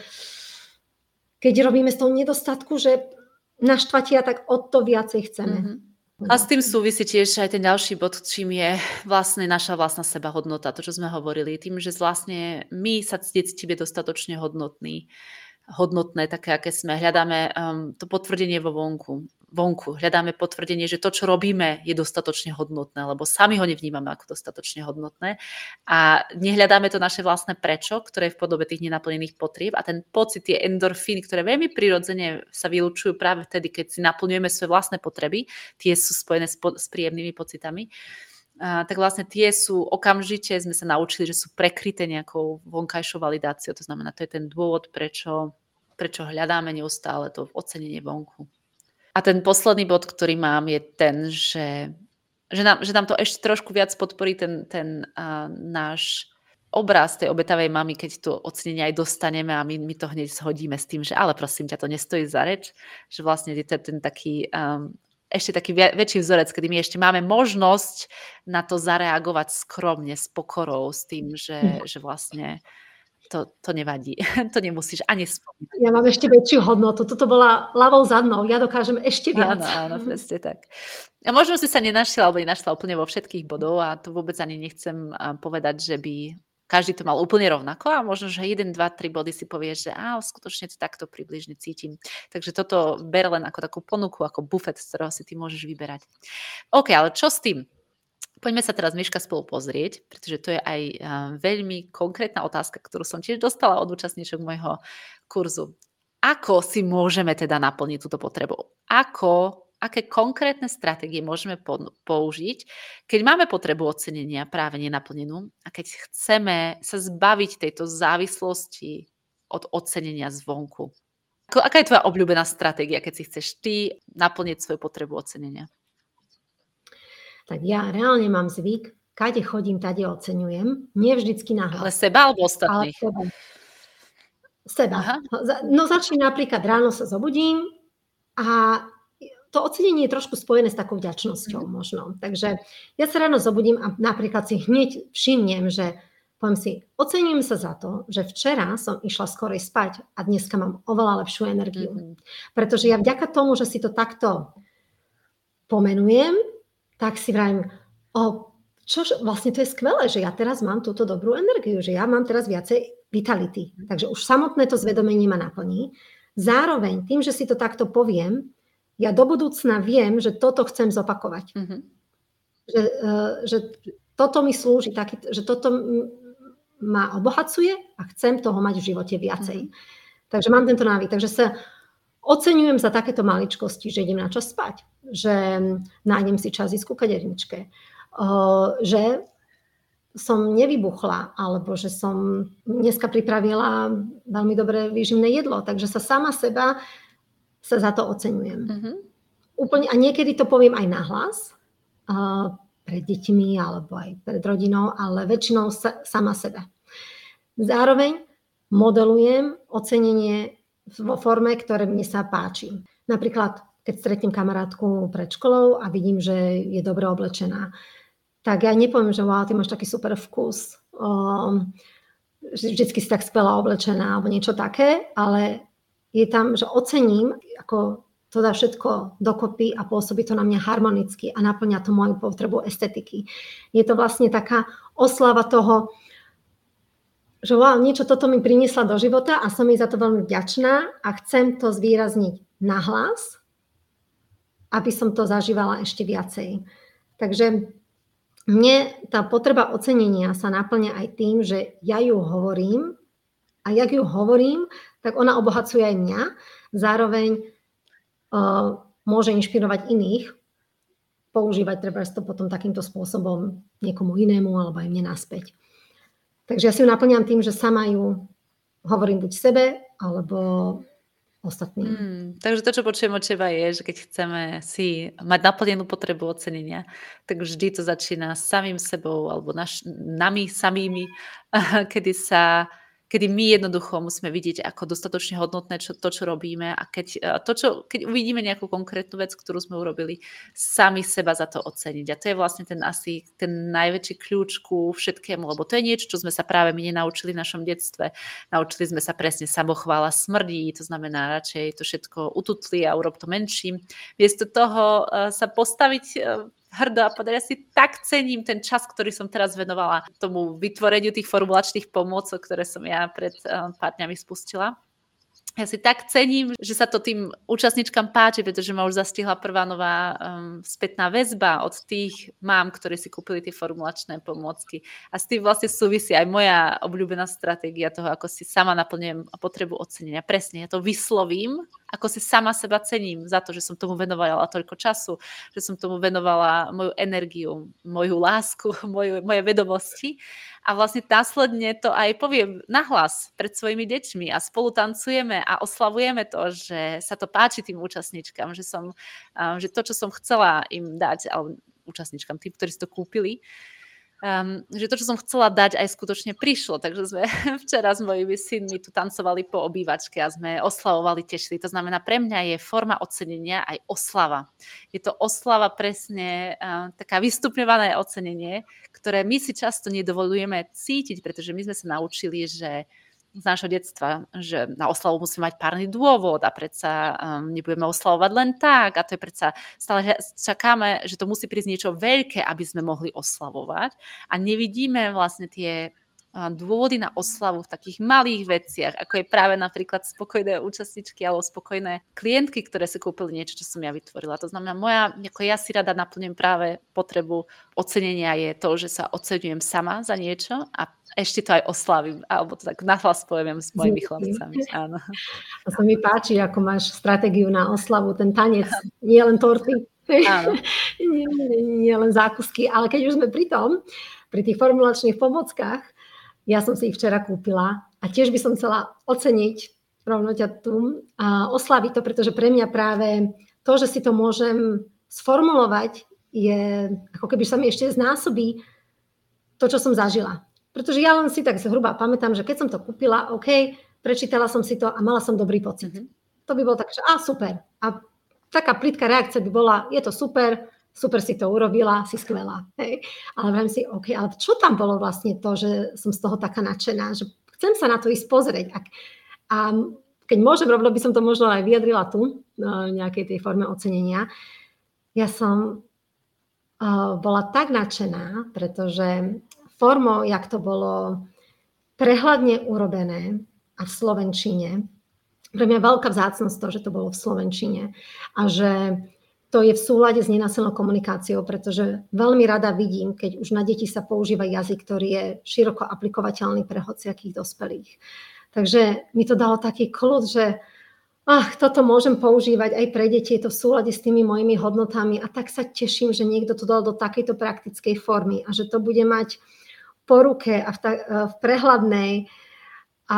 Speaker 2: keď robíme z toho nedostatku, že naštvatia, tak o to viacej chceme.
Speaker 1: A s tým súvisí tiež aj ten ďalší bod, čím je vlastne naša vlastná sebahodnota, to, čo sme hovorili, tým, že vlastne my sa cítime dostatočne hodnotné, také, aké sme. Hľadáme to potvrdenie vonku. Hľadáme potvrdenie, že to, čo robíme, je dostatočne hodnotné, lebo sami ho nevnímame ako dostatočne hodnotné. A nehľadáme to naše vlastné prečo, ktoré je v podobe tých nenaplnených potrieb. A ten pocit, tie endorfíny, ktoré veľmi prirodzene sa vylučujú práve vtedy, keď si naplňujeme svoje vlastné potreby, tie sú spojené s príjemnými pocitami. Tak vlastne tie sú okamžite, sme sa naučili, že sú prekryté nejakou vonkajšou validáciou. To znamená, to je ten dôvod, prečo hľadáme neustále to ocenenie vonku. A ten posledný bod, ktorý mám, je ten, že nám to ešte trošku viac podporí ten náš obraz tej obetavej mamy, keď to ocenenie aj dostaneme a my to hneď shodíme s tým, že ale prosím ťa, to nestojí za reč, že vlastne je to ten taký ešte taký väčší vzorec, kedy my ešte máme možnosť na to zareagovať skromne, s pokorou, s tým, že vlastne to nevadí. To nemusíš ani spomínať.
Speaker 2: Ja mám ešte väčšiu hodnotu. Toto bola ľavou zadnou. Ja dokážem ešte viac.
Speaker 1: Áno, presne tak. A možno si sa nenašla úplne vo všetkých bodov a to vôbec ani nechcem povedať, že by každý to mal úplne rovnako a možno, že 1, 2, 3 body si povieš, že skutočne to takto približne cítim. Takže toto ber len ako takú ponuku, ako bufet, z ktorého si ty môžeš vyberať. OK, ale čo s tým? Poďme sa teraz, Miška, spolu pozrieť, pretože to je aj veľmi konkrétna otázka, ktorú som tiež dostala od účastníčok môjho kurzu. Ako si môžeme teda naplniť túto potrebu? Aké konkrétne stratégie môžeme použiť, keď máme potrebu ocenenia práve nenaplnenú a keď chceme sa zbaviť tejto závislosti od ocenenia zvonku? Aká je tvoja obľúbená stratégia, keď si chceš ty naplniť svoju potrebu ocenenia?
Speaker 2: Tak ja reálne mám zvyk, kade chodím, tade oceňujem. Nie vždycky nahlas.
Speaker 1: Ale seba alebo ostatných?
Speaker 2: Ale seba. Aha. No začnem napríklad, ráno sa zobudím a to ocenenie je trošku spojené s takou vďačnosťou možno. Takže ja sa ráno zobudím a napríklad si hneď všimnem, že poviem si, ocením sa za to, že včera som išla skorej spať a dneska mám oveľa lepšiu energiu. Pretože ja vďaka tomu, že si to takto pomenujem, tak si vravím, vlastne to je skvelé, že ja teraz mám túto dobrú energiu, že ja mám teraz viacej vitality. Takže už samotné to zvedomenie ma naplní. Zároveň tým, že si to takto poviem, ja do budúcna viem, že toto chcem zopakovať. Že toto mi slúži, že toto ma obohacuje a chcem toho mať v živote viacej. Takže mám tento návyk. Takže sa oceňujem za takéto maličkosti, že idem na čas spať, že nájdem si čas ísť ku kaderničke, že som nevybuchla, alebo že som dneska pripravila veľmi dobré výživné jedlo, takže sa sama seba sa za to oceňujem. Úplne, a niekedy to poviem aj nahlas, pred deťmi, alebo aj pred rodinou, ale väčšinou sama seba. Zároveň modelujem ocenenie vo forme, ktoré mne sa páči. Napríklad, keď stretnem kamarátku pred školou a vidím, že je dobre oblečená, tak ja nepoviem, že wow, ty máš taký super vkus, že vždycky si tak skvelá oblečená alebo niečo také, ale je tam, že ocením, ako to dá všetko dokopy a pôsobí to na mňa harmonicky a naplňa to moju potrebu estetiky. Je to vlastne taká oslava toho, že wow, niečo toto mi priniesla do života a som jej za to veľmi vďačná a chcem to zvýrazniť nahlas, aby som to zažívala ešte viacej. Takže mne tá potreba ocenenia sa naplňa aj tým, že ja ju hovorím a jak ju hovorím, tak ona obohacuje aj mňa. Zároveň môže inšpirovať iných, používať treba to potom takýmto spôsobom niekomu inému alebo aj mne naspäť. Takže ja si ju naplňam tým, že sama ju hovorím buď sebe, alebo ostatným.
Speaker 1: Takže to, čo počujem od teba je, že keď chceme si mať naplnenú potrebu ocenenia, tak vždy to začína samým sebou alebo nami samými, kedy my jednoducho musíme vidieť ako dostatočne hodnotné to, čo robíme a keď uvidíme nejakú konkrétnu vec, ktorú sme urobili, sami seba za to oceniť. A to je vlastne ten najväčší kľúč ku všetkému, lebo to je niečo, čo sme sa práve my nenaučili v našom detstve. Naučili sme sa presne samochvála smrdí, to znamená radšej to všetko ututli a urob to menším. Miesto toho sa postaviť hrdo a povedať, ja si tak cením ten čas, ktorý som teraz venovala tomu vytvoreniu tých formulačných pomôcok, ktoré som ja pred pár dňami spustila. Ja si tak cením, že sa to tým účastničkám páči, pretože ma už zastihla prvá nová spätná väzba od tých mám, ktorí si kúpili tie formulačné pomôcky. A s tým vlastne súvisí aj moja obľúbená stratégia toho, ako si sama naplňujem potrebu ocenenia. Presne, ja to vyslovím, ako si sama seba cením za to, že som tomu venovala toľko času, že som tomu venovala moju energiu, moju lásku, moje vedomosti. A vlastne následne to aj poviem nahlas pred svojimi deťmi a spolu tancujeme a oslavujeme to, že sa to páči tým účastníčkam, že to, čo som chcela im dať, ale účastníčkam, tým, ktorí si to kúpili, že to, čo som chcela dať, aj skutočne prišlo. Takže sme včera s mojimi synmi tu tancovali po obývačke a sme oslavovali, tešili. To znamená, pre mňa je forma ocenenia aj oslava. Je to oslava presne taká vystupňované ocenenie, ktoré my si často nedovolujeme cítiť, pretože my sme sa naučili, že z nášho detstva, že na oslavu musíme mať párny dôvod a predsa nebudeme oslavovať len tak a to je predsa stále čakáme, že to musí prísť niečo veľké, aby sme mohli oslavovať a nevidíme vlastne tie dôvody na oslavu v takých malých veciach, ako je práve napríklad spokojné účastničky alebo spokojné klientky, ktoré si kúpili niečo, čo som ja vytvorila. To znamená, ja si rada naplňujem práve potrebu ocenenia je to, že sa oceňujem sama za niečo a ešte to aj oslavím, alebo to tak nahlas poviem s mojimi chlapcami. Áno.
Speaker 2: To sa mi páči, ako máš stratégiu na oslavu, ten tanec, nie len torty, nie len zákusky, ale keď už sme pri tých formulačných pomockách, ja som si ich včera kúpila a tiež by som chcela oceniť rovno ťa tu a oslaviť to, pretože pre mňa práve to, že si to môžem sformulovať, je ako keby sa mi ešte znásobí to, čo som zažila. Pretože ja len si tak zhruba pamätám, že keď som to kúpila, OK, prečítala som si to a mala som dobrý pocit. To by bolo tak, že super. A taká plitká reakcia by bola, je to super si to urobila, si skvelá. Hej. Ale viem si, OK, ale čo tam bolo vlastne to, že som z toho taká nadšená, že chcem sa na to ísť pozrieť. A keď môžem, rovno by som to možno aj vyjadrila tu, v nejakej tej forme ocenenia. Ja som bola tak nadšená, pretože formou, jak to bolo prehľadne urobené a v slovenčine, pre mňa veľká vzácnosť to, že to bolo v slovenčine a že to je v súlade s nenásilnou komunikáciou, pretože veľmi rada vidím, keď už na deti sa používa jazyk, ktorý je široko aplikovateľný pre hociakých dospelých. Takže mi to dalo taký kľud, že toto môžem používať aj pre deti, je to v súlade s tými mojimi hodnotami a tak sa teším, že niekto to dal do takejto praktickej formy a že to bude mať po ruke a v prehľadnej a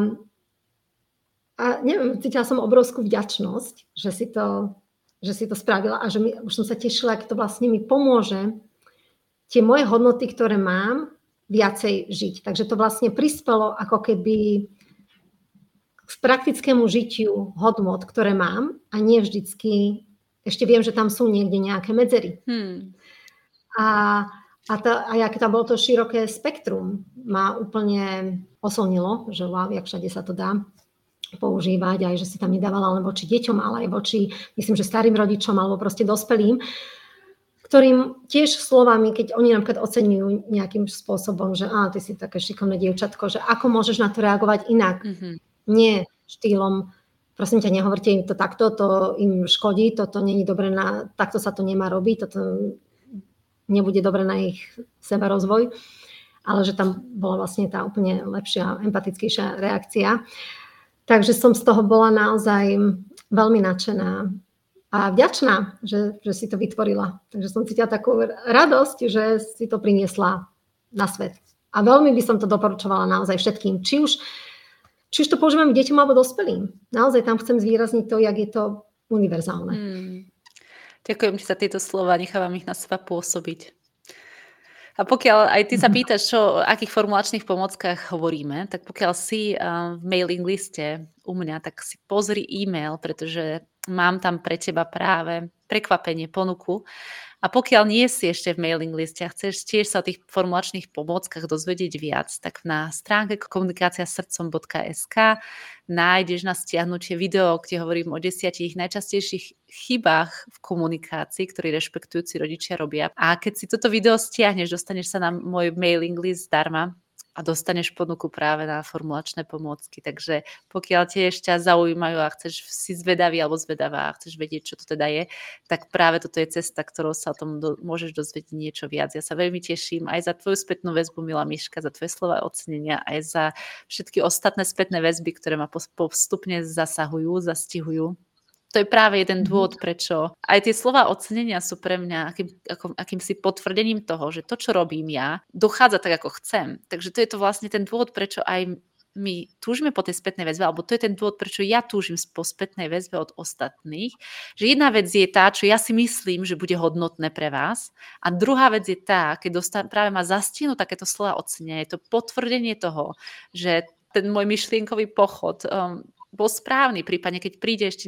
Speaker 2: neviem, cítila som obrovskú vďačnosť, že si to spravila a že už som sa tešila, ak to vlastne mi pomôže tie moje hodnoty, ktoré mám, viacej žiť. Takže to vlastne prispelo ako keby k praktickému žitiu hodnot, ktoré mám a nie vždycky, ešte viem, že tam sú niekde nejaké medzery. A aké tam bolo to široké spektrum, ma úplne oslnilo, že wow, jak všade sa to dá používať, aj že si tam nedávala len voči deťom, ale aj voči, myslím, že starým rodičom alebo proste dospelým, ktorým tiež slovami, keď oni napríklad oceňujú nejakým spôsobom, že ty si také šikovné dievčatko, že ako môžeš na to reagovať inak. Nie štýlom, prosím ťa, nehovorte im to takto, to im škodí, toto nie je dobré, takto sa to nemá robiť, toto nebude dobré na ich sebarozvoj, ale že tam bola vlastne tá úplne lepšia, empatickejšia reakcia. Takže som z toho bola naozaj veľmi nadšená a vďačná, že si to vytvorila. Takže som cítila takú radosť, že si to priniesla na svet. A veľmi by som to doporučovala naozaj všetkým. Či už to používame deťom alebo dospelým. Naozaj tam chcem zvýrazniť to, jak je to univerzálne.
Speaker 1: Ďakujem ti za tieto slova, nechávam ich na seba pôsobiť. A pokiaľ aj ty sa pýtaš, o akých formulačných pomockách hovoríme, tak pokiaľ si v mailing liste u mňa, tak si pozri e-mail, pretože mám tam pre teba práve prekvapenie, ponuku. A pokiaľ nie si ešte v mailing liste a chceš tiež sa o tých formulačných pomôckach dozvedieť viac, tak na stránke komunikáciasrdcom.sk nájdeš na stiahnutie video, kde hovorím o 10 najčastejších chybách v komunikácii, ktoré rešpektujúci rodičia robia. A keď si toto video stiahneš, dostaneš sa na môj mailing list zdarma a dostaneš ponuku práve na formulačné pomôcky. Takže pokiaľ tie ešte zaujímajú a chceš si zvedavý alebo zvedavá a chceš vedieť, čo to teda je, tak práve toto je cesta, ktorou sa o tom môžeš dozvedieť niečo viac. Ja sa veľmi teším aj za tvoju spätnú väzbu, milá Miška, za tvoje slova ocenenia, aj za všetky ostatné spätné väzby, ktoré ma postupne zasahujú, zastihujú. To je práve jeden dôvod, prečo aj tie slova ocenenia sú pre mňa akýmsi potvrdením toho, že to, čo robím ja, dochádza tak, ako chcem. Takže to je to vlastne ten dôvod, prečo aj my túžime po tej spätnej väzbe, alebo to je ten dôvod, prečo ja túžim po spätnej väzbe od ostatných. Že jedna vec je tá, čo ja si myslím, že bude hodnotné pre vás, a druhá vec je tá, keď práve ma zastinú takéto slova ocenenia, je to potvrdenie toho, že ten môj myšlienkový pochod bol správny, prípadne keď príde ešte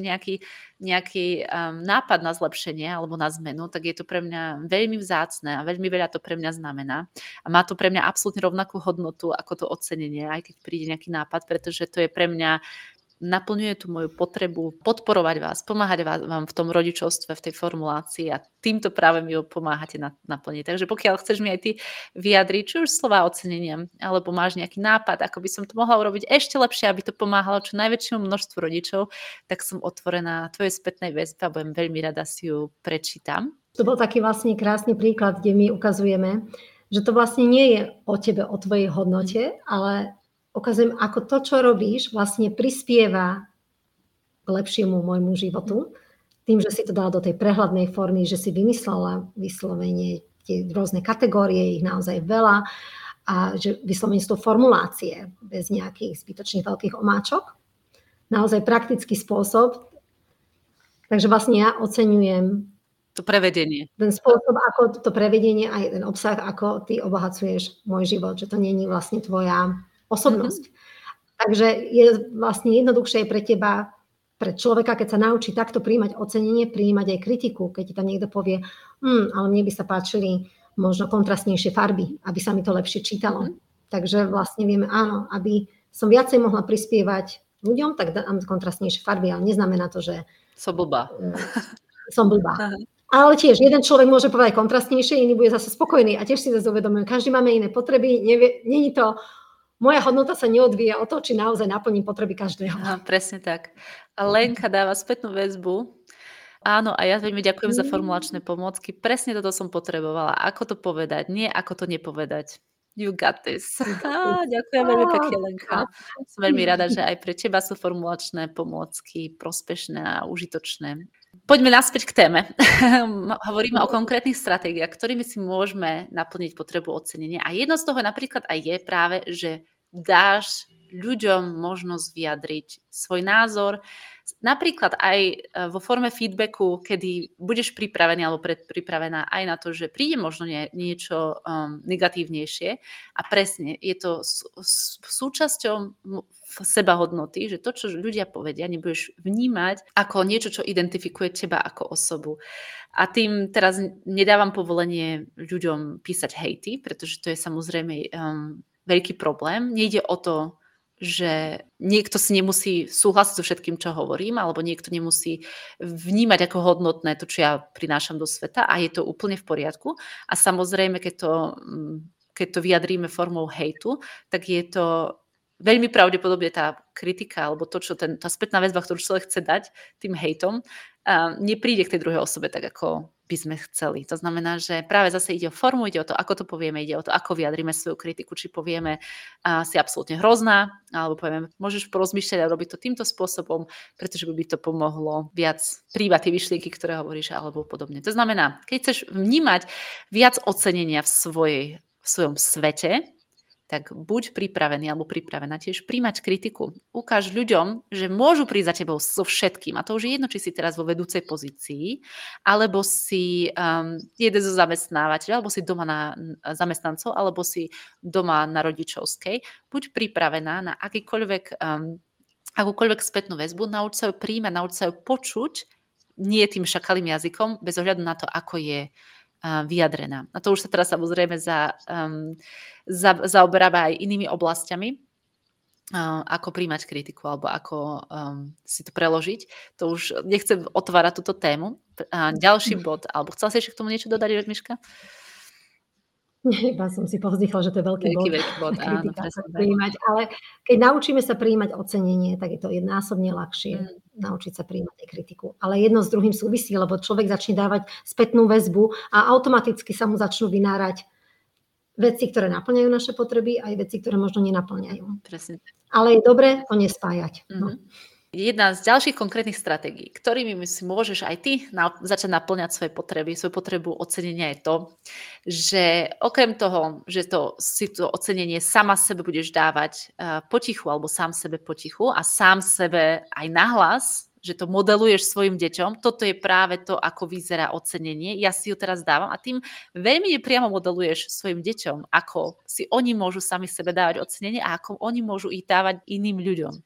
Speaker 1: nejaký nápad na zlepšenie alebo na zmenu, tak je to pre mňa veľmi vzácne a veľmi veľa to pre mňa znamená. A má to pre mňa absolútne rovnakú hodnotu ako to ocenenie, aj keď príde nejaký nápad, pretože to je pre mňa naplňuje tú moju potrebu podporovať vás, pomáhať vám v tom rodičovstve, v tej formulácii a týmto práve mi ho pomáhate naplniť. Takže pokiaľ chceš mi aj ty vyjadriť, či už slova ocenenia, alebo máš nejaký nápad, ako by som to mohla urobiť ešte lepšie, aby to pomáhalo čo najväčšiemu množstvu rodičov, tak som otvorená tvojej spätnej väzbe a budem veľmi rada si ju prečítam.
Speaker 2: To bol taký vlastne krásny príklad, kde my ukazujeme, že to vlastne nie je o tebe, o tvojej hodnote, ale ukazujem, ako to, čo robíš, vlastne prispieva k lepšiemu môjmu životu. Tým, že si to dala do tej prehľadnej formy, že si vymyslela vyslovene tie rôzne kategórie, ich naozaj veľa, a že vyslovene sú to formulácie bez nejakých zbytočných veľkých omáčok. Naozaj praktický spôsob. Takže vlastne ja oceňujem
Speaker 1: to prevedenie.
Speaker 2: Ten spôsob, ako to prevedenie a ten obsah, ako ty obohacuješ môj život, že to nie je vlastne tvoja osobnosť. Takže je vlastne jednoduchšie pre teba, pre človeka, keď sa naučí takto prijímať ocenenie, prijímať aj kritiku, keď ti tam niekto povie, ale mne by sa páčili možno kontrastnejšie farby, aby sa mi to lepšie čítalo. Takže vlastne vieme, áno, aby som viacej mohla prispievať ľuďom, tak dám kontrastnejšie farby, ale neznamená to, že
Speaker 1: som blbá.
Speaker 2: Som blbá. Ale tiež, jeden človek môže povedať kontrastnejšie, iný bude zase spokojný a tiež si zase uvedomujem, každý máme iné potreby, není to. Moja hodnota sa neodvíja o to, či naozaj naplním potreby každého.
Speaker 1: Presne tak. A Lenka dáva spätnú väzbu. Áno, a ja veľmi ďakujem za formulačné pomôcky. Presne toto som potrebovala. Ako to povedať, nie ako to nepovedať. You got this. Ďakujem veľmi pekne, Lenka. Som veľmi rada, že aj pre teba sú formulačné pomôcky prospešné a užitočné. Poďme naspäť k téme. Hovoríme o konkrétnych stratégiách, ktorými si môžeme naplniť potrebu ocenenia. A jedno z toho napríklad aj je práve, že dáš ľuďom možnosť vyjadriť svoj názor. Napríklad aj vo forme feedbacku, kedy budeš pripravený alebo predpripravená aj na to, že príde možno niečo negatívnejšie. A presne, je to súčasťou sebahodnoty, že to, čo ľudia povedia, nebudeš vnímať ako niečo, čo identifikuje teba ako osobu. A tým teraz nedávam povolenie ľuďom písať hejty, pretože to je samozrejme veľký problém. Nejde o to, že niekto si nemusí súhlasiť so všetkým, čo hovorím, alebo niekto nemusí vnímať ako hodnotné to, čo ja prinášam do sveta, a je to úplne v poriadku. A samozrejme, keď to vyjadríme formou hejtu, tak je to veľmi pravdepodobne tá kritika alebo to, čo tá spätná väzba, ktorú človek chce dať tým hejtom, nepríde k tej druhej osobe tak, ako by sme chceli. To znamená, že práve zase ide o formu, ide o to, ako to povieme, ide o to, ako vyjadrime svoju kritiku, či povieme si absolútne hrozná, alebo povieme, môžeš porozmýšľať a robiť to týmto spôsobom, pretože by to pomohlo viac príjmať tie myšlienky, ktoré hovoríš, alebo podobne. To znamená, keď chceš vnímať viac ocenenia v svojom svete, tak buď pripravený alebo pripravená tiež príjmať kritiku. Ukáž ľuďom, že môžu prísť za tebou so všetkým. A to už je jedno, či si teraz vo vedúcej pozícii, alebo si jeden zo zamestnávateľov, alebo si doma na zamestnancov, alebo si doma na rodičovskej. Buď pripravená na akúkoľvek spätnú väzbu, nauč sa ju príjmať, nauč sa ju počuť, nie tým šakalým jazykom, bez ohľadu na to, ako je vyjadrená. A to už sa teraz samozrejme zaoberáva aj inými oblastiami, ako príjmať kritiku alebo ako si to preložiť. To už nechcem otvárať túto tému. Ďalší bod, alebo chcela si ešte k tomu niečo dodať, Miška?
Speaker 2: Iba som si povzdychla, že to je veľký bod.
Speaker 1: Áno,
Speaker 2: prijímať. Ale keď naučíme sa prijímať ocenenie, tak je to násobne ľahšie naučiť sa prijímať aj kritiku. Ale jedno s druhým súvisí, lebo človek začne dávať spätnú väzbu a automaticky sa mu začnú vynárať veci, ktoré naplňajú naše potreby, aj veci, ktoré možno nenaplňajú.
Speaker 1: Presne.
Speaker 2: Ale je dobré to nespájať. No.
Speaker 1: Jedna z ďalších konkrétnych stratégií, ktorými si môžeš aj ty začať naplňať svoje potreby, svoju potrebu ocenenia je to, že okrem toho, že si to ocenenie sama sebe budeš dávať potichu alebo sám sebe potichu a sám sebe aj nahlas, že to modeluješ svojim deťom, toto je práve to, ako vyzerá ocenenie. Ja si ho teraz dávam a tým veľmi nepriamo modeluješ svojim deťom, ako si oni môžu sami sebe dávať ocenenie a ako oni môžu ich dávať iným ľuďom.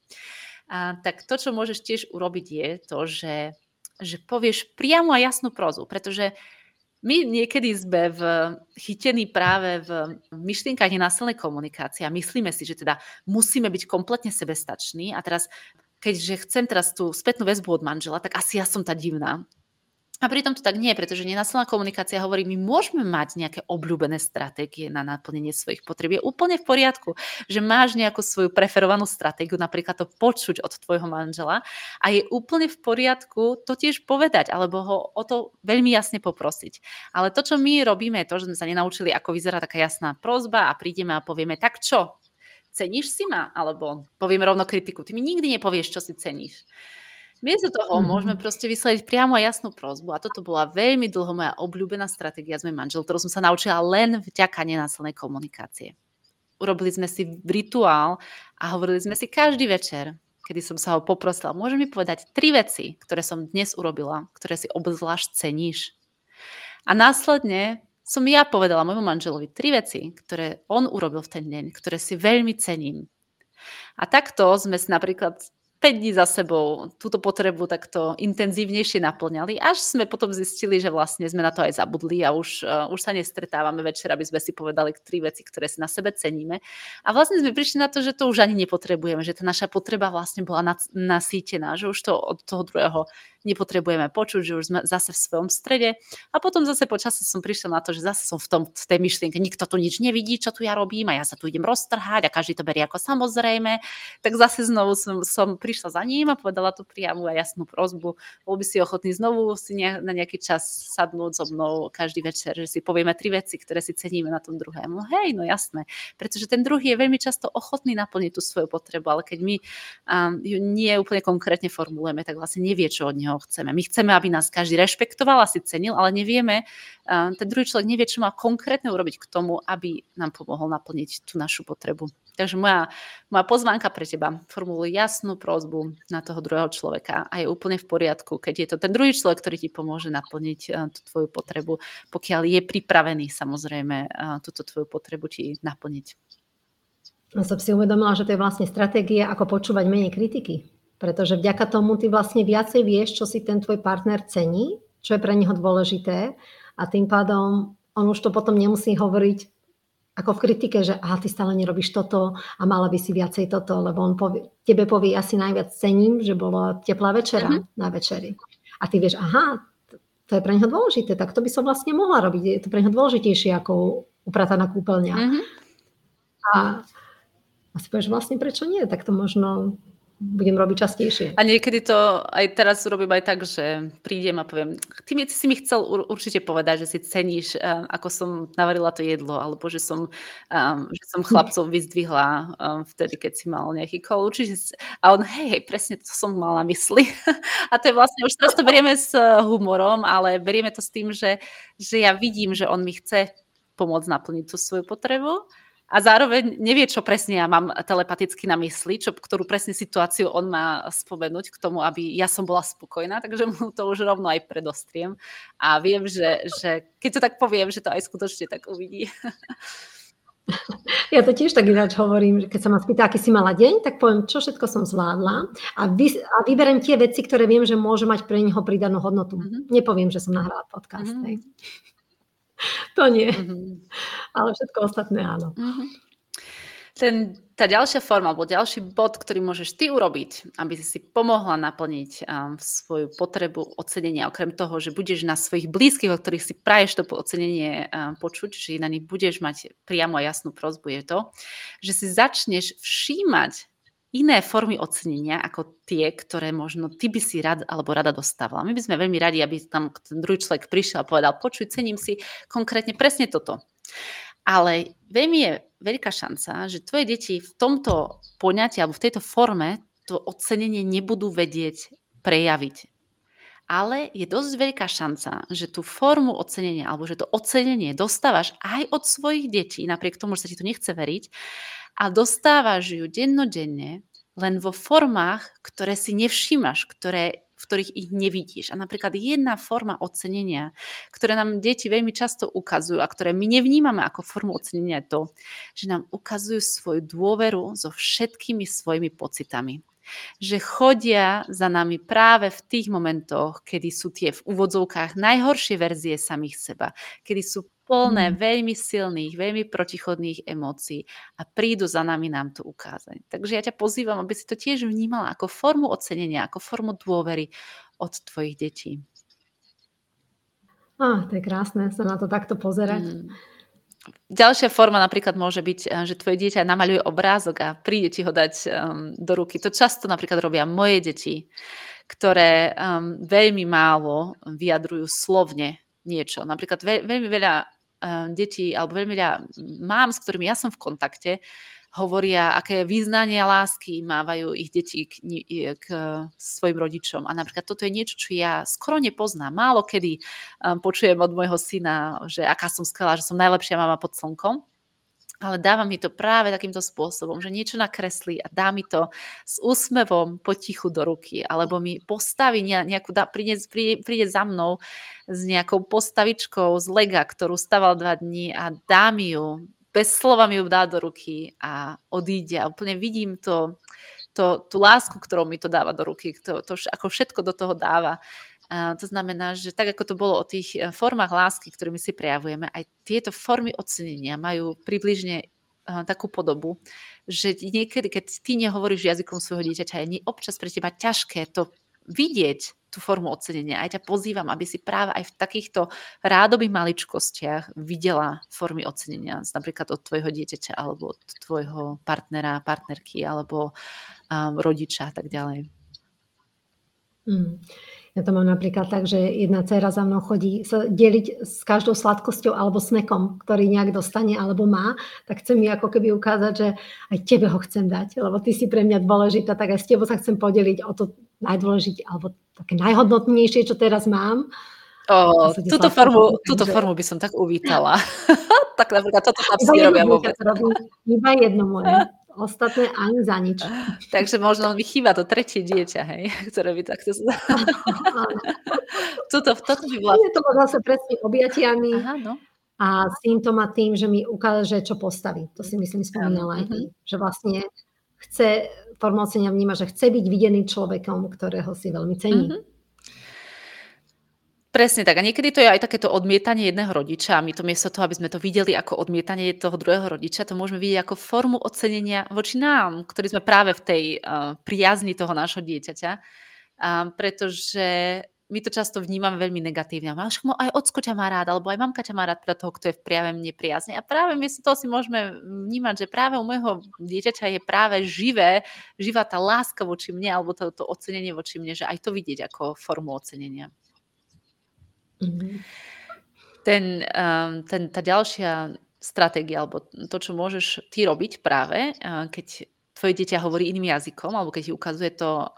Speaker 1: Tak to, čo môžeš tiež urobiť, je to, že povieš priamu a jasnú prózu, pretože my niekedy sme chytení práve v myšlienkach nenásilnej komunikácie a myslíme si, že teda musíme byť kompletne sebestační a teraz, keďže chcem teraz tú spätnú väzbu od manžela, tak asi ja som tá divná. A pritom to tak nie, pretože nenásilná komunikácia hovorí, my môžeme mať nejaké obľúbené stratégie na naplnenie svojich potrieb. Je úplne v poriadku, že máš nejakú svoju preferovanú stratégiu, napríklad to počuť od tvojho manžela a je úplne v poriadku to tiež povedať alebo ho o to veľmi jasne poprosiť. Ale to, čo my robíme, je to, že sme sa nenaučili, ako vyzerá taká jasná prosba a prídeme a povieme, tak čo? Ceníš si ma? Alebo povieme rovno kritiku. Ty mi nikdy nepovieš, čo si ceníš. Miesto toho môžeme proste vysloviť priamo a jasnú prosbu a toto bola veľmi dlho moja obľúbená stratégia s mojím manželom, ktorú som sa naučila len vďaka nenásilnej komunikácie. Urobili sme si rituál a hovorili sme si každý večer, kedy som sa ho poprosila, môže mi povedať 3 veci, ktoré som dnes urobila, ktoré si obzvlášť ceníš. A následne som ja povedala môjmu manželovi 3 veci, ktoré on urobil v ten deň, ktoré si veľmi cením. A takto sme si napríklad 5 dní za sebou túto potrebu takto intenzívnejšie naplňali, až sme potom zistili, že vlastne sme na to aj zabudli a už sa nestretávame večer, aby sme si povedali 3 veci, ktoré si na sebe ceníme. A vlastne sme prišli na to, že to už ani nepotrebujeme, že tá naša potreba vlastne bola nasýtená, že už to od toho druhého nepotrebujeme počuť, že už sme zase v svojom strede. A potom zase počasie som prišla na to, že zase som v tej myšlienke, nikto tu nič nevidí, čo tu ja robím a ja sa tu idem roztrhať a každý to berie ako samozrejme. Tak zase znovu som prišla za ním a povedala tú priamu a jasnú prosbu. Bol by si ochotný znovu si na nejaký čas sadnúť so mnou každý večer, že si povieme 3 veci, ktoré si ceníme na tom druhému. Hej, no jasné. Pretože ten druhý je veľmi často ochotný naplniť tú svoju potrebu, ale keď my ju nie úplne konkrétne formulujeme, tak vlastne nevie, čo od neho chceme. My chceme, aby nás každý rešpektoval a si cenil, ale nevieme, ten druhý človek nevie, čo má konkrétne urobiť k tomu, aby nám pomohol naplniť tú našu potrebu. Takže moja pozvánka pre teba, formuluj jasnú prosbu na toho druhého človeka a je úplne v poriadku, keď je to ten druhý človek, ktorý ti pomôže naplniť tú tvoju potrebu, pokiaľ je pripravený samozrejme túto tvoju potrebu ti naplniť.
Speaker 2: Ja som si uvedomila, že to je vlastne stratégia, ako počúvať menej kritiky. Pretože vďaka tomu ty vlastne viacej vieš, čo si ten tvoj partner cení, čo je pre neho dôležité a tým pádom on už to potom nemusí hovoriť ako v kritike, že ty stále nerobíš toto a mala by si viacej toto, lebo on tebe povie, ja si najviac cením, že bola teplá večera na večeri. A ty vieš, to je pre neho dôležité, tak to by som vlastne mohla robiť. Je to pre neho dôležitejšie ako uprataná kúpeľňa. A si povieš, vlastne prečo nie? Tak to možno budem robiť častejšie.
Speaker 1: A niekedy to aj teraz robím aj tak, že prídem a poviem, ty si mi chcel určite povedať, že si ceníš, ako som navarila to jedlo, alebo že som chlapcov vyzdvihla vtedy, keď si mal nejaký call. A on, hej, presne to som mala na mysli. A to je vlastne, už teraz to berieme s humorom, ale berieme to s tým, že ja vidím, že on mi chce pomôcť naplniť tú svoju potrebu. A zároveň nevie, čo presne ja mám telepaticky na mysli, ktorú presne situáciu on má spomenúť k tomu, aby ja som bola spokojná, takže mu to už rovno aj predostriem. A viem, že keď to tak poviem, že to aj skutočne tak uvidí.
Speaker 2: Ja to tiež tak ináč hovorím, že keď sa ma spýta, aký si mala deň, tak poviem, čo všetko som zvládla a vyberiem tie veci, ktoré viem, že môže mať pre neho pridanú hodnotu. Nepoviem, že som nahrala podcast. To nie. Ale všetko ostatné áno.
Speaker 1: Tá ďalšia forma, alebo ďalší bod, ktorý môžeš ty urobiť, aby si pomohla naplniť svoju potrebu ocenenia, okrem toho, že budeš na svojich blízkych, od ktorých si praješ to ocenenie počuť, že na nich budeš mať priamo a jasnú prosbu, je to, že si začneš všímať iné formy ocenenia ako tie, ktoré možno ty by si rád alebo rada dostávala. My by sme veľmi radi, aby tam ten druhý človek prišiel a povedal, počuj, cením si konkrétne presne toto. Ale veľmi je veľká šanca, že tvoje deti v tomto poňatí alebo v tejto forme to ocenenie nebudú vedieť prejaviť. Ale je dosť veľká šanca, že tú formu ocenenia alebo že to ocenenie dostávaš aj od svojich detí, napriek tomu, že sa ti to nechce veriť, a dostávaš ju dennodenne len vo formách, ktoré si nevšímaš, v ktorých ich nevidíš. A napríklad jedna forma ocenenia, ktoré nám deti veľmi často ukazujú a ktoré my nevnímame ako formu ocenenia, je to, že nám ukazujú svoju dôveru so všetkými svojimi pocitami. Že chodia za nami práve v tých momentoch, kedy sú tie v úvodzovkách najhoršie verzie samých seba, kedy sú plné veľmi silných, veľmi protichodných emócií a prídu za nami nám to ukázať. Takže ja ťa pozývam, aby si to tiež vnímala ako formu ocenenia, ako formu dôvery od tvojich detí.
Speaker 2: To je krásne sa na to takto pozerať.
Speaker 1: Ďalšia forma napríklad môže byť, že tvoje dieťa namaľuje obrázok a príde ti ho dať do ruky. To často napríklad robia moje deti, ktoré veľmi málo vyjadrujú slovne niečo. Napríklad veľmi veľa detí alebo veľmi veľa mám, s ktorými ja som v kontakte, hovoria, aké význanie lásky mávajú ich deti k svojim rodičom. A napríklad toto je niečo, čo ja skoro nepoznám. Málo kedy počujem od môjho syna, že aká som skvelá, že som najlepšia mama pod slnkom. Ale dáva mi to práve takýmto spôsobom, že niečo nakreslí a dá mi to s úsmevom potichu do ruky, alebo mi postaví príde za mnou s nejakou postavičkou z lega, ktorú staval 2 dní a dá mi ju, bez slova mi ju dá do ruky a odíde. A úplne vidím tú lásku, ktorou mi to dáva do ruky, to ako všetko do toho dáva. To znamená, že tak ako to bolo o tých formách lásky, ktorými si prejavujeme, aj tieto formy ocenenia majú približne takú podobu, že niekedy, keď ty nehovoríš jazykom svojho dieťaťa, je občas pre teba ťažké to vidieť, tú formu ocenenia. Aj ťa pozývam, aby si práve aj v takýchto rádových maličkostiach videla formy ocenenia, napríklad od tvojho dieťaťa alebo od tvojho partnera, partnerky alebo rodiča a tak ďalej.
Speaker 2: Ja to mám napríklad tak, že jedna dcéra za mnou chodí sa deliť s každou sladkosťou alebo snekom, ktorý nejak dostane alebo má, tak chcem mi ako keby ukázať, že aj tebe ho chcem dať, lebo ty si pre mňa dôležitá, tak aj s tebou sa chcem podeliť o to najdôležitejšie alebo také najhodnotnejšie, čo teraz mám.
Speaker 1: Túto formu by som tak uvítala. Tak napríklad toto chlapci robia vôbec.
Speaker 2: Iba jedno moje. Ostatné ani za nič.
Speaker 1: Takže možno mi chýba to tretie dieťa, hej, ktoré by takto... Toto by bola...
Speaker 2: To bolo zase presne objatiami.
Speaker 1: Aha, no.
Speaker 2: A syn to má tým, že mi ukáže, čo postaví. To si myslím spomínala aj ty. Že vlastne chce, formou ocenia vníma, že chce byť videný človekom, ktorého si veľmi cení.
Speaker 1: Presne tak. A niekedy to je aj takéto odmietanie jedného rodiča. A my to miesto toho, aby sme to videli ako odmietanie toho druhého rodiča, to môžeme vidieť ako formu ocenenia voči nám, ktorí sme práve v tej priazni toho nášho dieťaťa. Pretože my to často vnímame veľmi negatívne. Máš aj ocko ťa má rád, alebo aj mamka ťa má rád pre toho, kto je v prijavom nepriazne. A práve miesto toho si môžeme vnímať, že práve u môjho dieťaťa je práve živá tá láska voči mne, alebo to ocenenie voči mne, že aj to vidieť ako formu ocenenia. Tá ďalšia stratégia, alebo to, čo môžeš ty robiť práve, keď tvoje dieťa hovorí iným jazykom, alebo keď ti ukazuje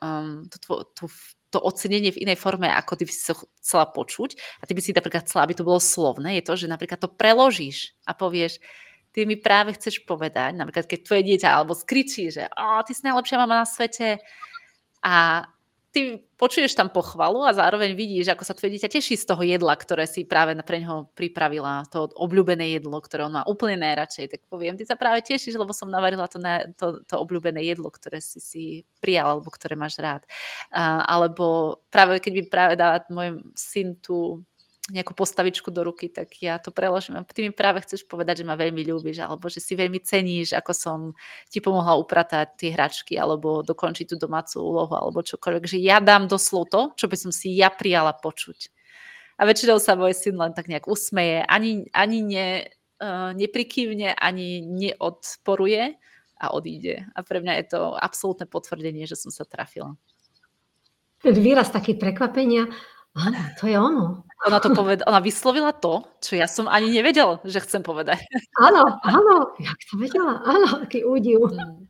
Speaker 1: to ocenenie v inej forme, ako ty by si sa chcela počuť, a ty by si napríklad chcela, aby to bolo slovné, je to, že napríklad to preložíš a povieš, ty mi práve chceš povedať, napríklad keď tvoje dieťa alebo skričí, že ty si najlepšia mama na svete, a ty počuješ tam pochvalu a zároveň vidíš, ako sa tvoje dieťa teší z toho jedla, ktoré si práve pre neho pripravila, to obľúbené jedlo, ktoré on má úplne najradšej. Tak poviem, ty sa práve tešíš, lebo som navarila to obľúbené jedlo, ktoré si prijal, alebo ktoré máš rád. Alebo práve keď mi práve dáva môj syn tú nejakú postavičku do ruky, tak ja to preložím. A ty mi práve chceš povedať, že ma veľmi ľúbiš, alebo že si veľmi ceníš, ako som ti pomohla upratať tie hračky, alebo dokončiť tú domácu úlohu, alebo čokoľvek. Že ja dám doslov to, čo by som si ja prijala počuť. A väčšinou sa môj syn len tak nejak usmeje, ani neprikývne, ani neodporuje a odíde. A pre mňa je to absolútne potvrdenie, že som sa trafila.
Speaker 2: Ten výraz taký prekvapenia, áno, to je ono.
Speaker 1: Ona vyslovila to, čo ja som ani nevedela, že chcem povedať.
Speaker 2: Áno, jak to vedela? Áno, taký údiv.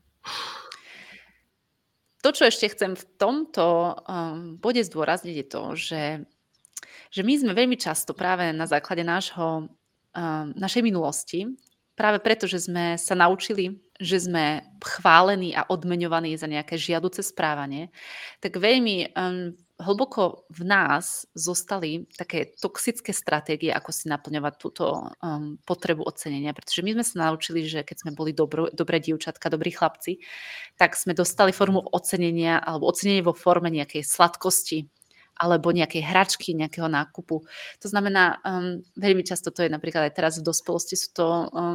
Speaker 1: To, čo ešte chcem v tomto bode zdôrazniť, je to, že my sme veľmi často práve na základe našej minulosti, práve preto, že sme sa naučili, že sme chválení a odmeňovaní za nejaké žiaduce správanie, tak veľmi hlboko v nás zostali také toxické stratégie, ako si naplňovať túto potrebu ocenenia. Pretože my sme sa naučili, že keď sme boli dobré dievčatka, dobrí chlapci, tak sme dostali formu ocenenia alebo ocenenie vo forme nejakej sladkosti alebo nejakej hračky, nejakého nákupu. To znamená, veľmi často to je napríklad aj teraz v dospelosti sú to,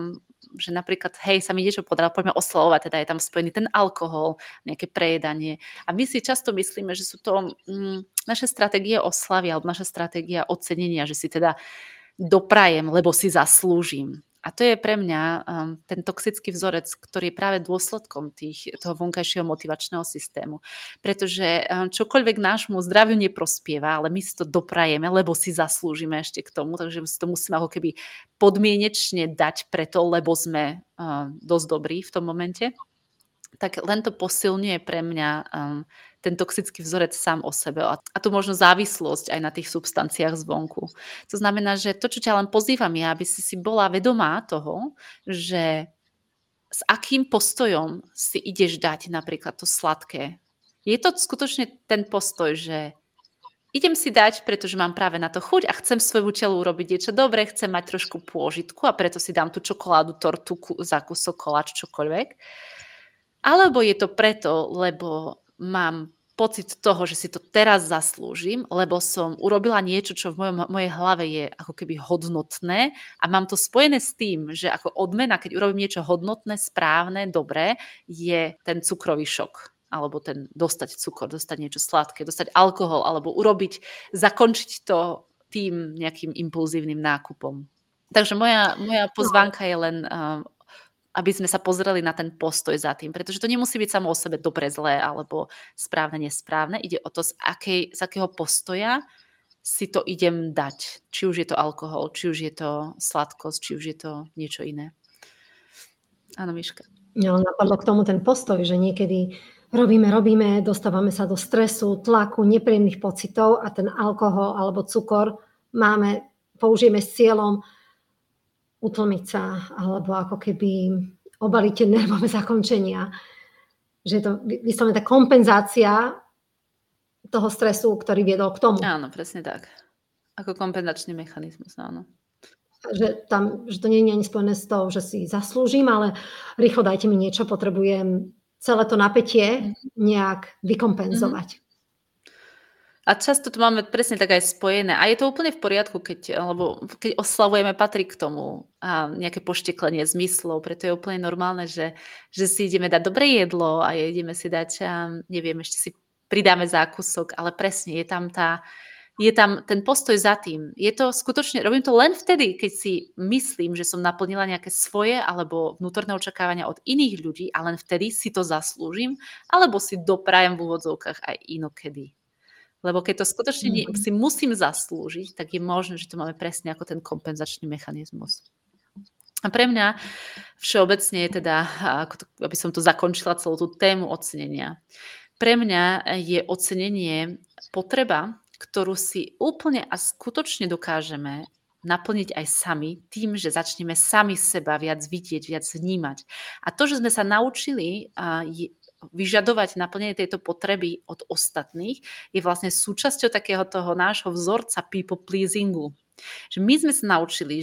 Speaker 1: že napríklad, hej, sa mi niečo podarilo, poďme oslavovať, teda je tam spojený ten alkohol, nejaké prejedanie. A my si často myslíme, že sú to naše stratégie oslavy alebo naša stratégia ocenenia, že si teda doprajem, lebo si zaslúžim. A to je pre mňa ten toxický vzorec, ktorý je práve dôsledkom toho vonkajšieho motivačného systému. Pretože čokoľvek nášmu zdraviu neprospieva, ale my si to doprajeme, lebo si zaslúžime ešte k tomu, takže si to musíme ako keby podmienečne dať preto, lebo sme dosť dobrí v tom momente. Tak len to posilňuje pre mňa ten toxický vzorec sám o sebe a tu možno závislosť aj na tých substanciách zvonku. To znamená, že to, čo ťa len pozývam ja, aby si bola vedomá toho, že s akým postojom si ideš dať napríklad to sladké. Je to skutočne ten postoj, že idem si dať, pretože mám práve na to chuť a chcem svojmu telu urobiť niečo dobré, chcem mať trošku pôžitku a preto si dám tú čokoládu, tortu, za kúsok, koláč, čokoľvek. Alebo je to preto, lebo mám pocit toho, že si to teraz zaslúžim, lebo som urobila niečo, čo v mojej hlave je ako keby hodnotné a mám to spojené s tým, že ako odmena, keď urobím niečo hodnotné, správne, dobré, je ten cukrový šok. Alebo ten dostať cukor, dostať niečo sladké, dostať alkohol, alebo zakončiť to tým nejakým impulzívnym nákupom. Takže moja pozvánka je len aby sme sa pozreli na ten postoj za tým, pretože to nemusí byť samo o sebe dobre, zlé alebo správne, nesprávne. Ide o to, z akého postoja si to idem dať. Či už je to alkohol, či už je to sladkosť, či už je to niečo iné. Áno, Miška.
Speaker 2: No, napadlo k tomu ten postoj, že niekedy robíme, dostávame sa do stresu, tlaku, nepríjemných pocitov a ten alkohol alebo cukor použijeme s cieľom utlmiť sa, alebo ako keby obaliť tie nervové zakončenia. Že je to vyslovene tá kompenzácia toho stresu, ktorý viedol k tomu.
Speaker 1: Áno, presne tak. Ako kompenzačný mechanizmus, áno.
Speaker 2: Že to nie je ani spojené s tou, že si zaslúžim, ale rýchlo dajte mi niečo, potrebujem celé to napätie nejak vykompenzovať.
Speaker 1: A často to máme presne tak aj spojené. A je to úplne v poriadku, keď oslavujeme, patrí k tomu a nejaké pošteklenie zmyslov. Preto je úplne normálne, že si ideme dať dobré jedlo a ideme si dať, neviem, ešte si pridáme zákusok, ale presne je tam tá je tam ten postoj za tým. Je to skutočne, robím to len vtedy, keď si myslím, že som naplnila nejaké svoje alebo vnútorné očakávania od iných ľudí a len vtedy si to zaslúžim, alebo si doprajem v úvodzovkách aj inokedy. Lebo keď to skutočne si musím zaslúžiť, tak je možné, že to máme presne ako ten kompenzačný mechanizmus. A pre mňa všeobecne je teda, aby som to zakončila celú tú tému ocenenia. Pre mňa je ocenenie potreba, ktorú si úplne a skutočne dokážeme naplniť aj sami tým, že začneme sami seba viac vidieť, viac vnímať. A to, že sme sa naučili vyžadovať naplnenie tejto potreby od ostatných, je vlastne súčasťou takého toho nášho vzorca people pleasingu. Že my sme sa naučili,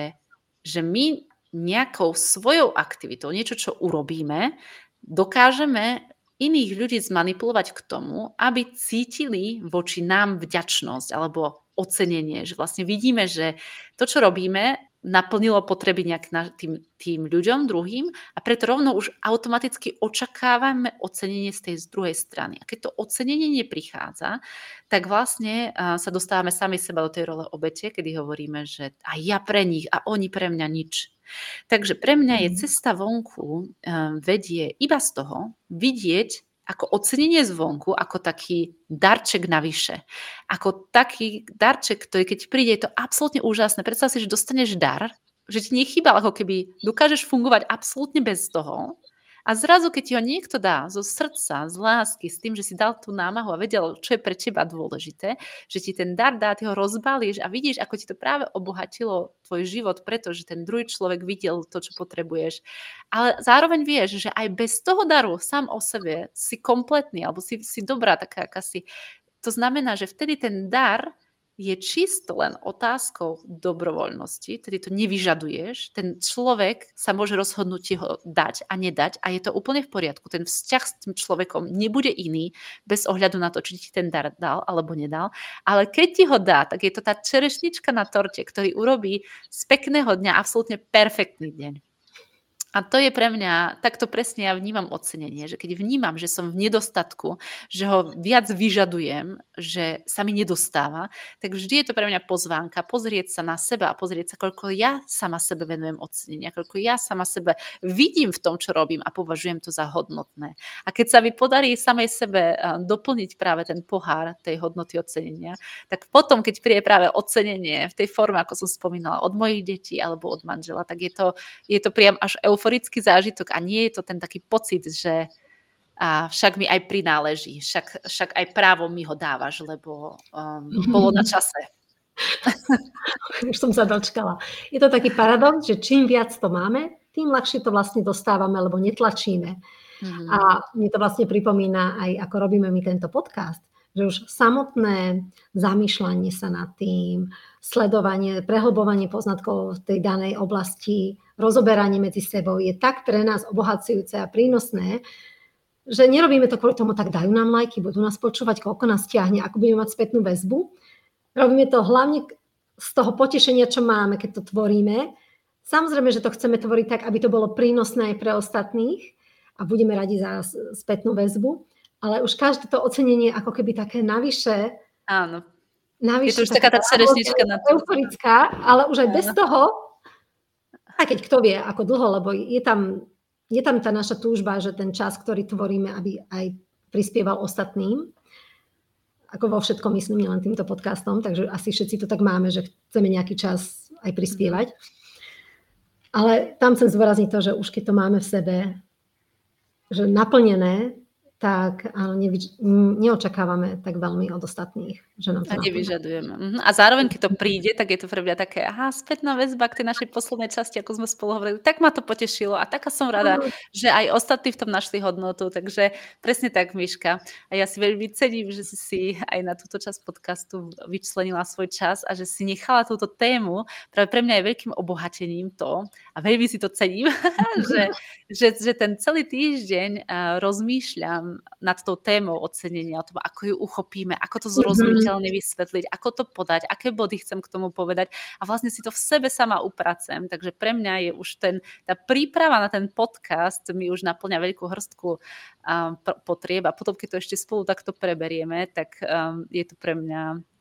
Speaker 1: že my nejakou svojou aktivitou, niečo, čo urobíme, dokážeme iných ľudí zmanipulovať k tomu, aby cítili voči nám vďačnosť alebo ocenenie. Že vlastne vidíme, že to, čo robíme, naplnilo potreby nejak tým ľuďom druhým a preto rovno už automaticky očakávame ocenenie z tej druhej strany. A keď to ocenenie neprichádza, tak vlastne sa dostávame sami seba do tej role obete, kedy hovoríme, že a ja pre nich a oni pre mňa nič. Takže pre mňa je cesta vonku vedie iba z toho vidieť ako ocenenie zvonku, ako taký darček navyše. Ako taký darček, ktorý keď príde, je to absolútne úžasné. Predstav si, že dostaneš dar, že ti nechýbal, ako keby dokážeš fungovať absolútne bez toho. A zrazu, keď ti ho niekto dá zo srdca, z lásky, s tým, že si dal tú námahu a vedel, čo je pre teba dôležité, že ti ten dar dá, ty ho rozbalíš a vidíš, ako ti to práve obohatilo tvoj život, pretože ten druhý človek videl to, čo potrebuješ. Ale zároveň vieš, že aj bez toho daru sám o sebe si kompletný, alebo si dobrá, taká aká si. To znamená, že vtedy ten dar je čisto len otázkou dobrovoľnosti, tedy to nevyžaduješ, ten človek sa môže rozhodnúť ti ho dať a nedať a je to úplne v poriadku. Ten vzťah s tým človekom nebude iný bez ohľadu na to, či ti ten dar dal alebo nedal, ale keď ti ho dá, tak je to tá čerešnička na torte, ktorý urobí z pekného dňa absolútne perfektný deň. A to je pre mňa, takto presne ja vnímam ocenenie, že keď vnímam, že som v nedostatku, že ho viac vyžadujem, že sa mi nedostáva, tak vždy je to pre mňa pozvánka pozrieť sa na seba a pozrieť sa, koľko ja sama sebe venujem ocenenia, koľko ja sama sebe vidím v tom, čo robím a považujem to za hodnotné. A keď sa mi podarí samej sebe doplniť práve ten pohár tej hodnoty ocenenia, tak potom, keď príde práve ocenenie v tej forme, ako som spomínala, od mojich detí alebo od manžela, tak je to priam až euforický zážitok a nie je to ten taký pocit, že však mi aj prináleží, však aj právo mi ho dávaš, lebo bolo na čase.
Speaker 2: Už som sa dočkala. Je to taký paradox, že čím viac to máme, tým ľahšie to vlastne dostávame, lebo netlačíme. A mne to vlastne pripomína aj, ako robíme my tento podcast, že už samotné zamýšľanie sa nad tým, sledovanie, prehlbovanie poznatkov v tej danej oblasti, rozoberanie medzi sebou je tak pre nás obohacujúce a prínosné, že nerobíme to kvôli tomu, tak dajú nám lajky, budú nás počúvať, koľko nás ťahne, ako budeme mať spätnú väzbu. Robíme to hlavne z toho potešenia, čo máme, keď to tvoríme. Samozrejme, že to chceme tvoriť tak, aby to bolo prínosné aj pre ostatných a budeme radi za spätnú väzbu, ale už každé to ocenenie ako keby také navyše.
Speaker 1: Áno.
Speaker 2: Navyše,
Speaker 1: je to už taká tá čerešnička na to.
Speaker 2: Euforická, ale už aj bez toho, a keď kto vie, ako dlho, lebo je tam tá naša túžba, že ten čas, ktorý tvoríme, aby aj prispieval ostatným, ako vo všetkom myslím, nielen týmto podcastom, takže asi všetci to tak máme, že chceme nejaký čas aj prispievať. Ale tam chcem zdôrazniť to, že už keď to máme v sebe, že naplnené, tak áno, neočakávame tak veľmi od ostatných, že nám to
Speaker 1: nevyžadujeme. A zároveň, keď to príde, tak je to pre mňa také, spätná väzba k tej našej poslednej časti, ako sme spolu hovorili, tak ma to potešilo a taká som rada, že aj ostatní v tom našli hodnotu, takže presne tak, Miška. A ja si veľmi cením, že si aj na túto časť podcastu vyčlenila svoj čas a že si nechala túto tému, práve pre mňa je veľkým obohatením to, a veľmi si to cením, že ten celý týždeň rozmýšľam nad tou témou ocenenia, o tom, ako ju uchopíme, ako to zrozumiteľne vysvetliť, ako to podať, aké body chcem k tomu povedať a vlastne si to v sebe sama upracem. Takže pre mňa je už tá príprava na ten podcast mi už naplňa veľkú hrstku potrieb a potom, keď to ešte spolu takto preberieme, tak je to pre mňa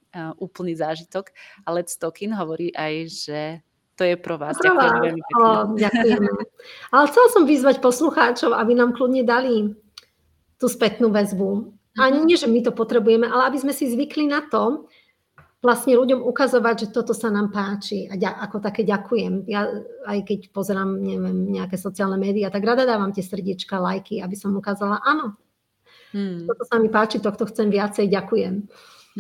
Speaker 1: úplný zážitok. A Let's Talking hovorí aj, že to je pro vás.
Speaker 2: Pro
Speaker 1: Ďakujem
Speaker 2: vás.
Speaker 1: veľmi pekne.
Speaker 2: Ďakujeme. Ale chcela som vyzvať poslucháčov, aby nám kľudne dali tú spätnú väzbu. Ani nie, že my to potrebujeme, ale aby sme si zvykli na to, vlastne ľuďom ukazovať, že toto sa nám páči a ako také ďakujem. Ja aj keď pozerám, neviem, nejaké sociálne médiá, tak rada dávam tie srdiečka, lajky, aby som ukázala, áno, toto sa mi páči, tohto chcem viacej, ďakujem.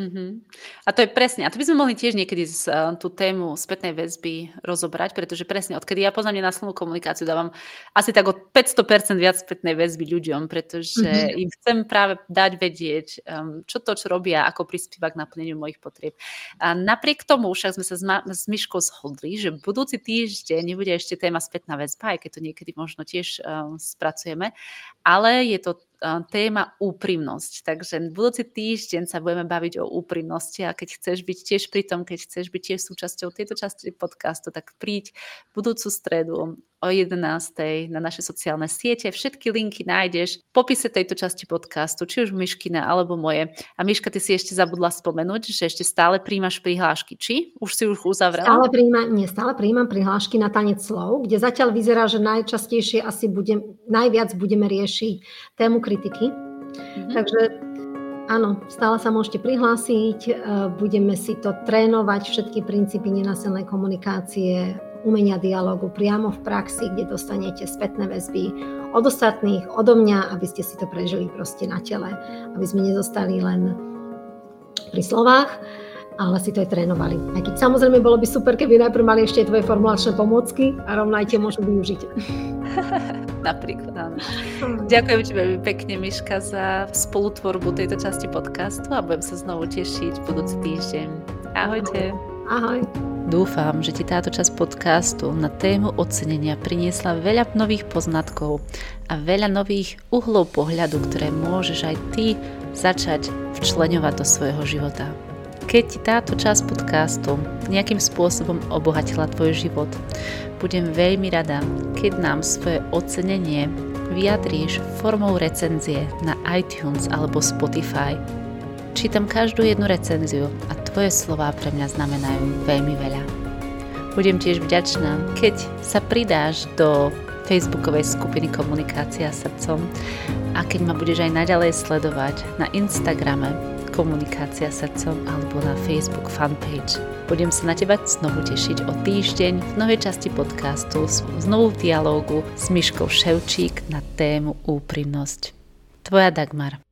Speaker 1: A to je presne, a to by sme mohli tiež niekedy tú tému spätnej väzby rozobrať, pretože presne odkedy ja poznám nenáslednú komunikáciu, dávam asi tak o 500% viac spätnej väzby ľuďom, pretože im chcem práve dať vedieť, čo robia, ako prispieva k naplneniu mojich potrieb. A napriek tomu však sme sa s Miškou zhodli, že budúci týždeň nebude ešte téma spätná väzba, aj keď to niekedy možno tiež spracujeme, ale je to téma úprimnosť. Takže budúci týždeň sa budeme baviť o úprimnosti a keď chceš byť tiež pri tom, keď chceš byť tiež súčasťou tejto časti podcastu, tak príď budúcu stredu o 11:00 na naše sociálne siete. Všetky linky nájdeš v popise tejto časti podcastu, či už Miškina alebo moje. A Miška, ty si ešte zabudla spomenúť, že ešte stále prijímaš prihlášky. Či? Už si už uzavrela?
Speaker 2: Stále prijímam prihlášky na tanec slov, kde zatiaľ vyzerá, že najčastejšie asi najviac budeme riešiť tému kritiky. Takže áno, stále sa môžete prihlásiť, budeme si to trénovať, všetky princípy nenásilnej komunikácie, umenia dialógu priamo v praxi, kde dostanete spätné väzby od ostatných, odo mňa, aby ste si to prežili proste na tele, aby sme nezostali len pri slovách, ale si to aj trénovali. Aj keď samozrejme bolo by super, keby najprv mali ešte tvoje formulačné pomôcky a rovno aj tie môžu využiť.
Speaker 1: Napríklad, áno. Ďakujem ti veľmi pekne, Miška, za spolutvorbu tejto časti podcastu a budem sa znovu tešiť budúci týždeň. Ahojte.
Speaker 2: Ahoj.
Speaker 1: Dúfam, že ti táto časť podcastu na tému ocenenia priniesla veľa nových poznatkov a veľa nových uhlov pohľadu, ktoré môžeš aj ty začať včleňovať do svojho života. Keď ti táto časť podcastu nejakým spôsobom obohatila tvoj život, budem veľmi rada, keď nám svoje ocenenie vyjadríš formou recenzie na iTunes alebo Spotify. Čítam každú jednu recenziu a tvoje slová pre mňa znamenajú veľmi veľa. Budem tiež vďačná, keď sa pridáš do facebookovej skupiny Komunikácia srdcom a keď ma budeš aj naďalej sledovať na Instagrame Komunikácia srdcom alebo na Facebook fanpage. Budem sa na teba znovu tešiť o týždeň v novej časti podcastu znovu v dialógu s Miškou Ševčík na tému úprimnosť. Tvoja Dagmar.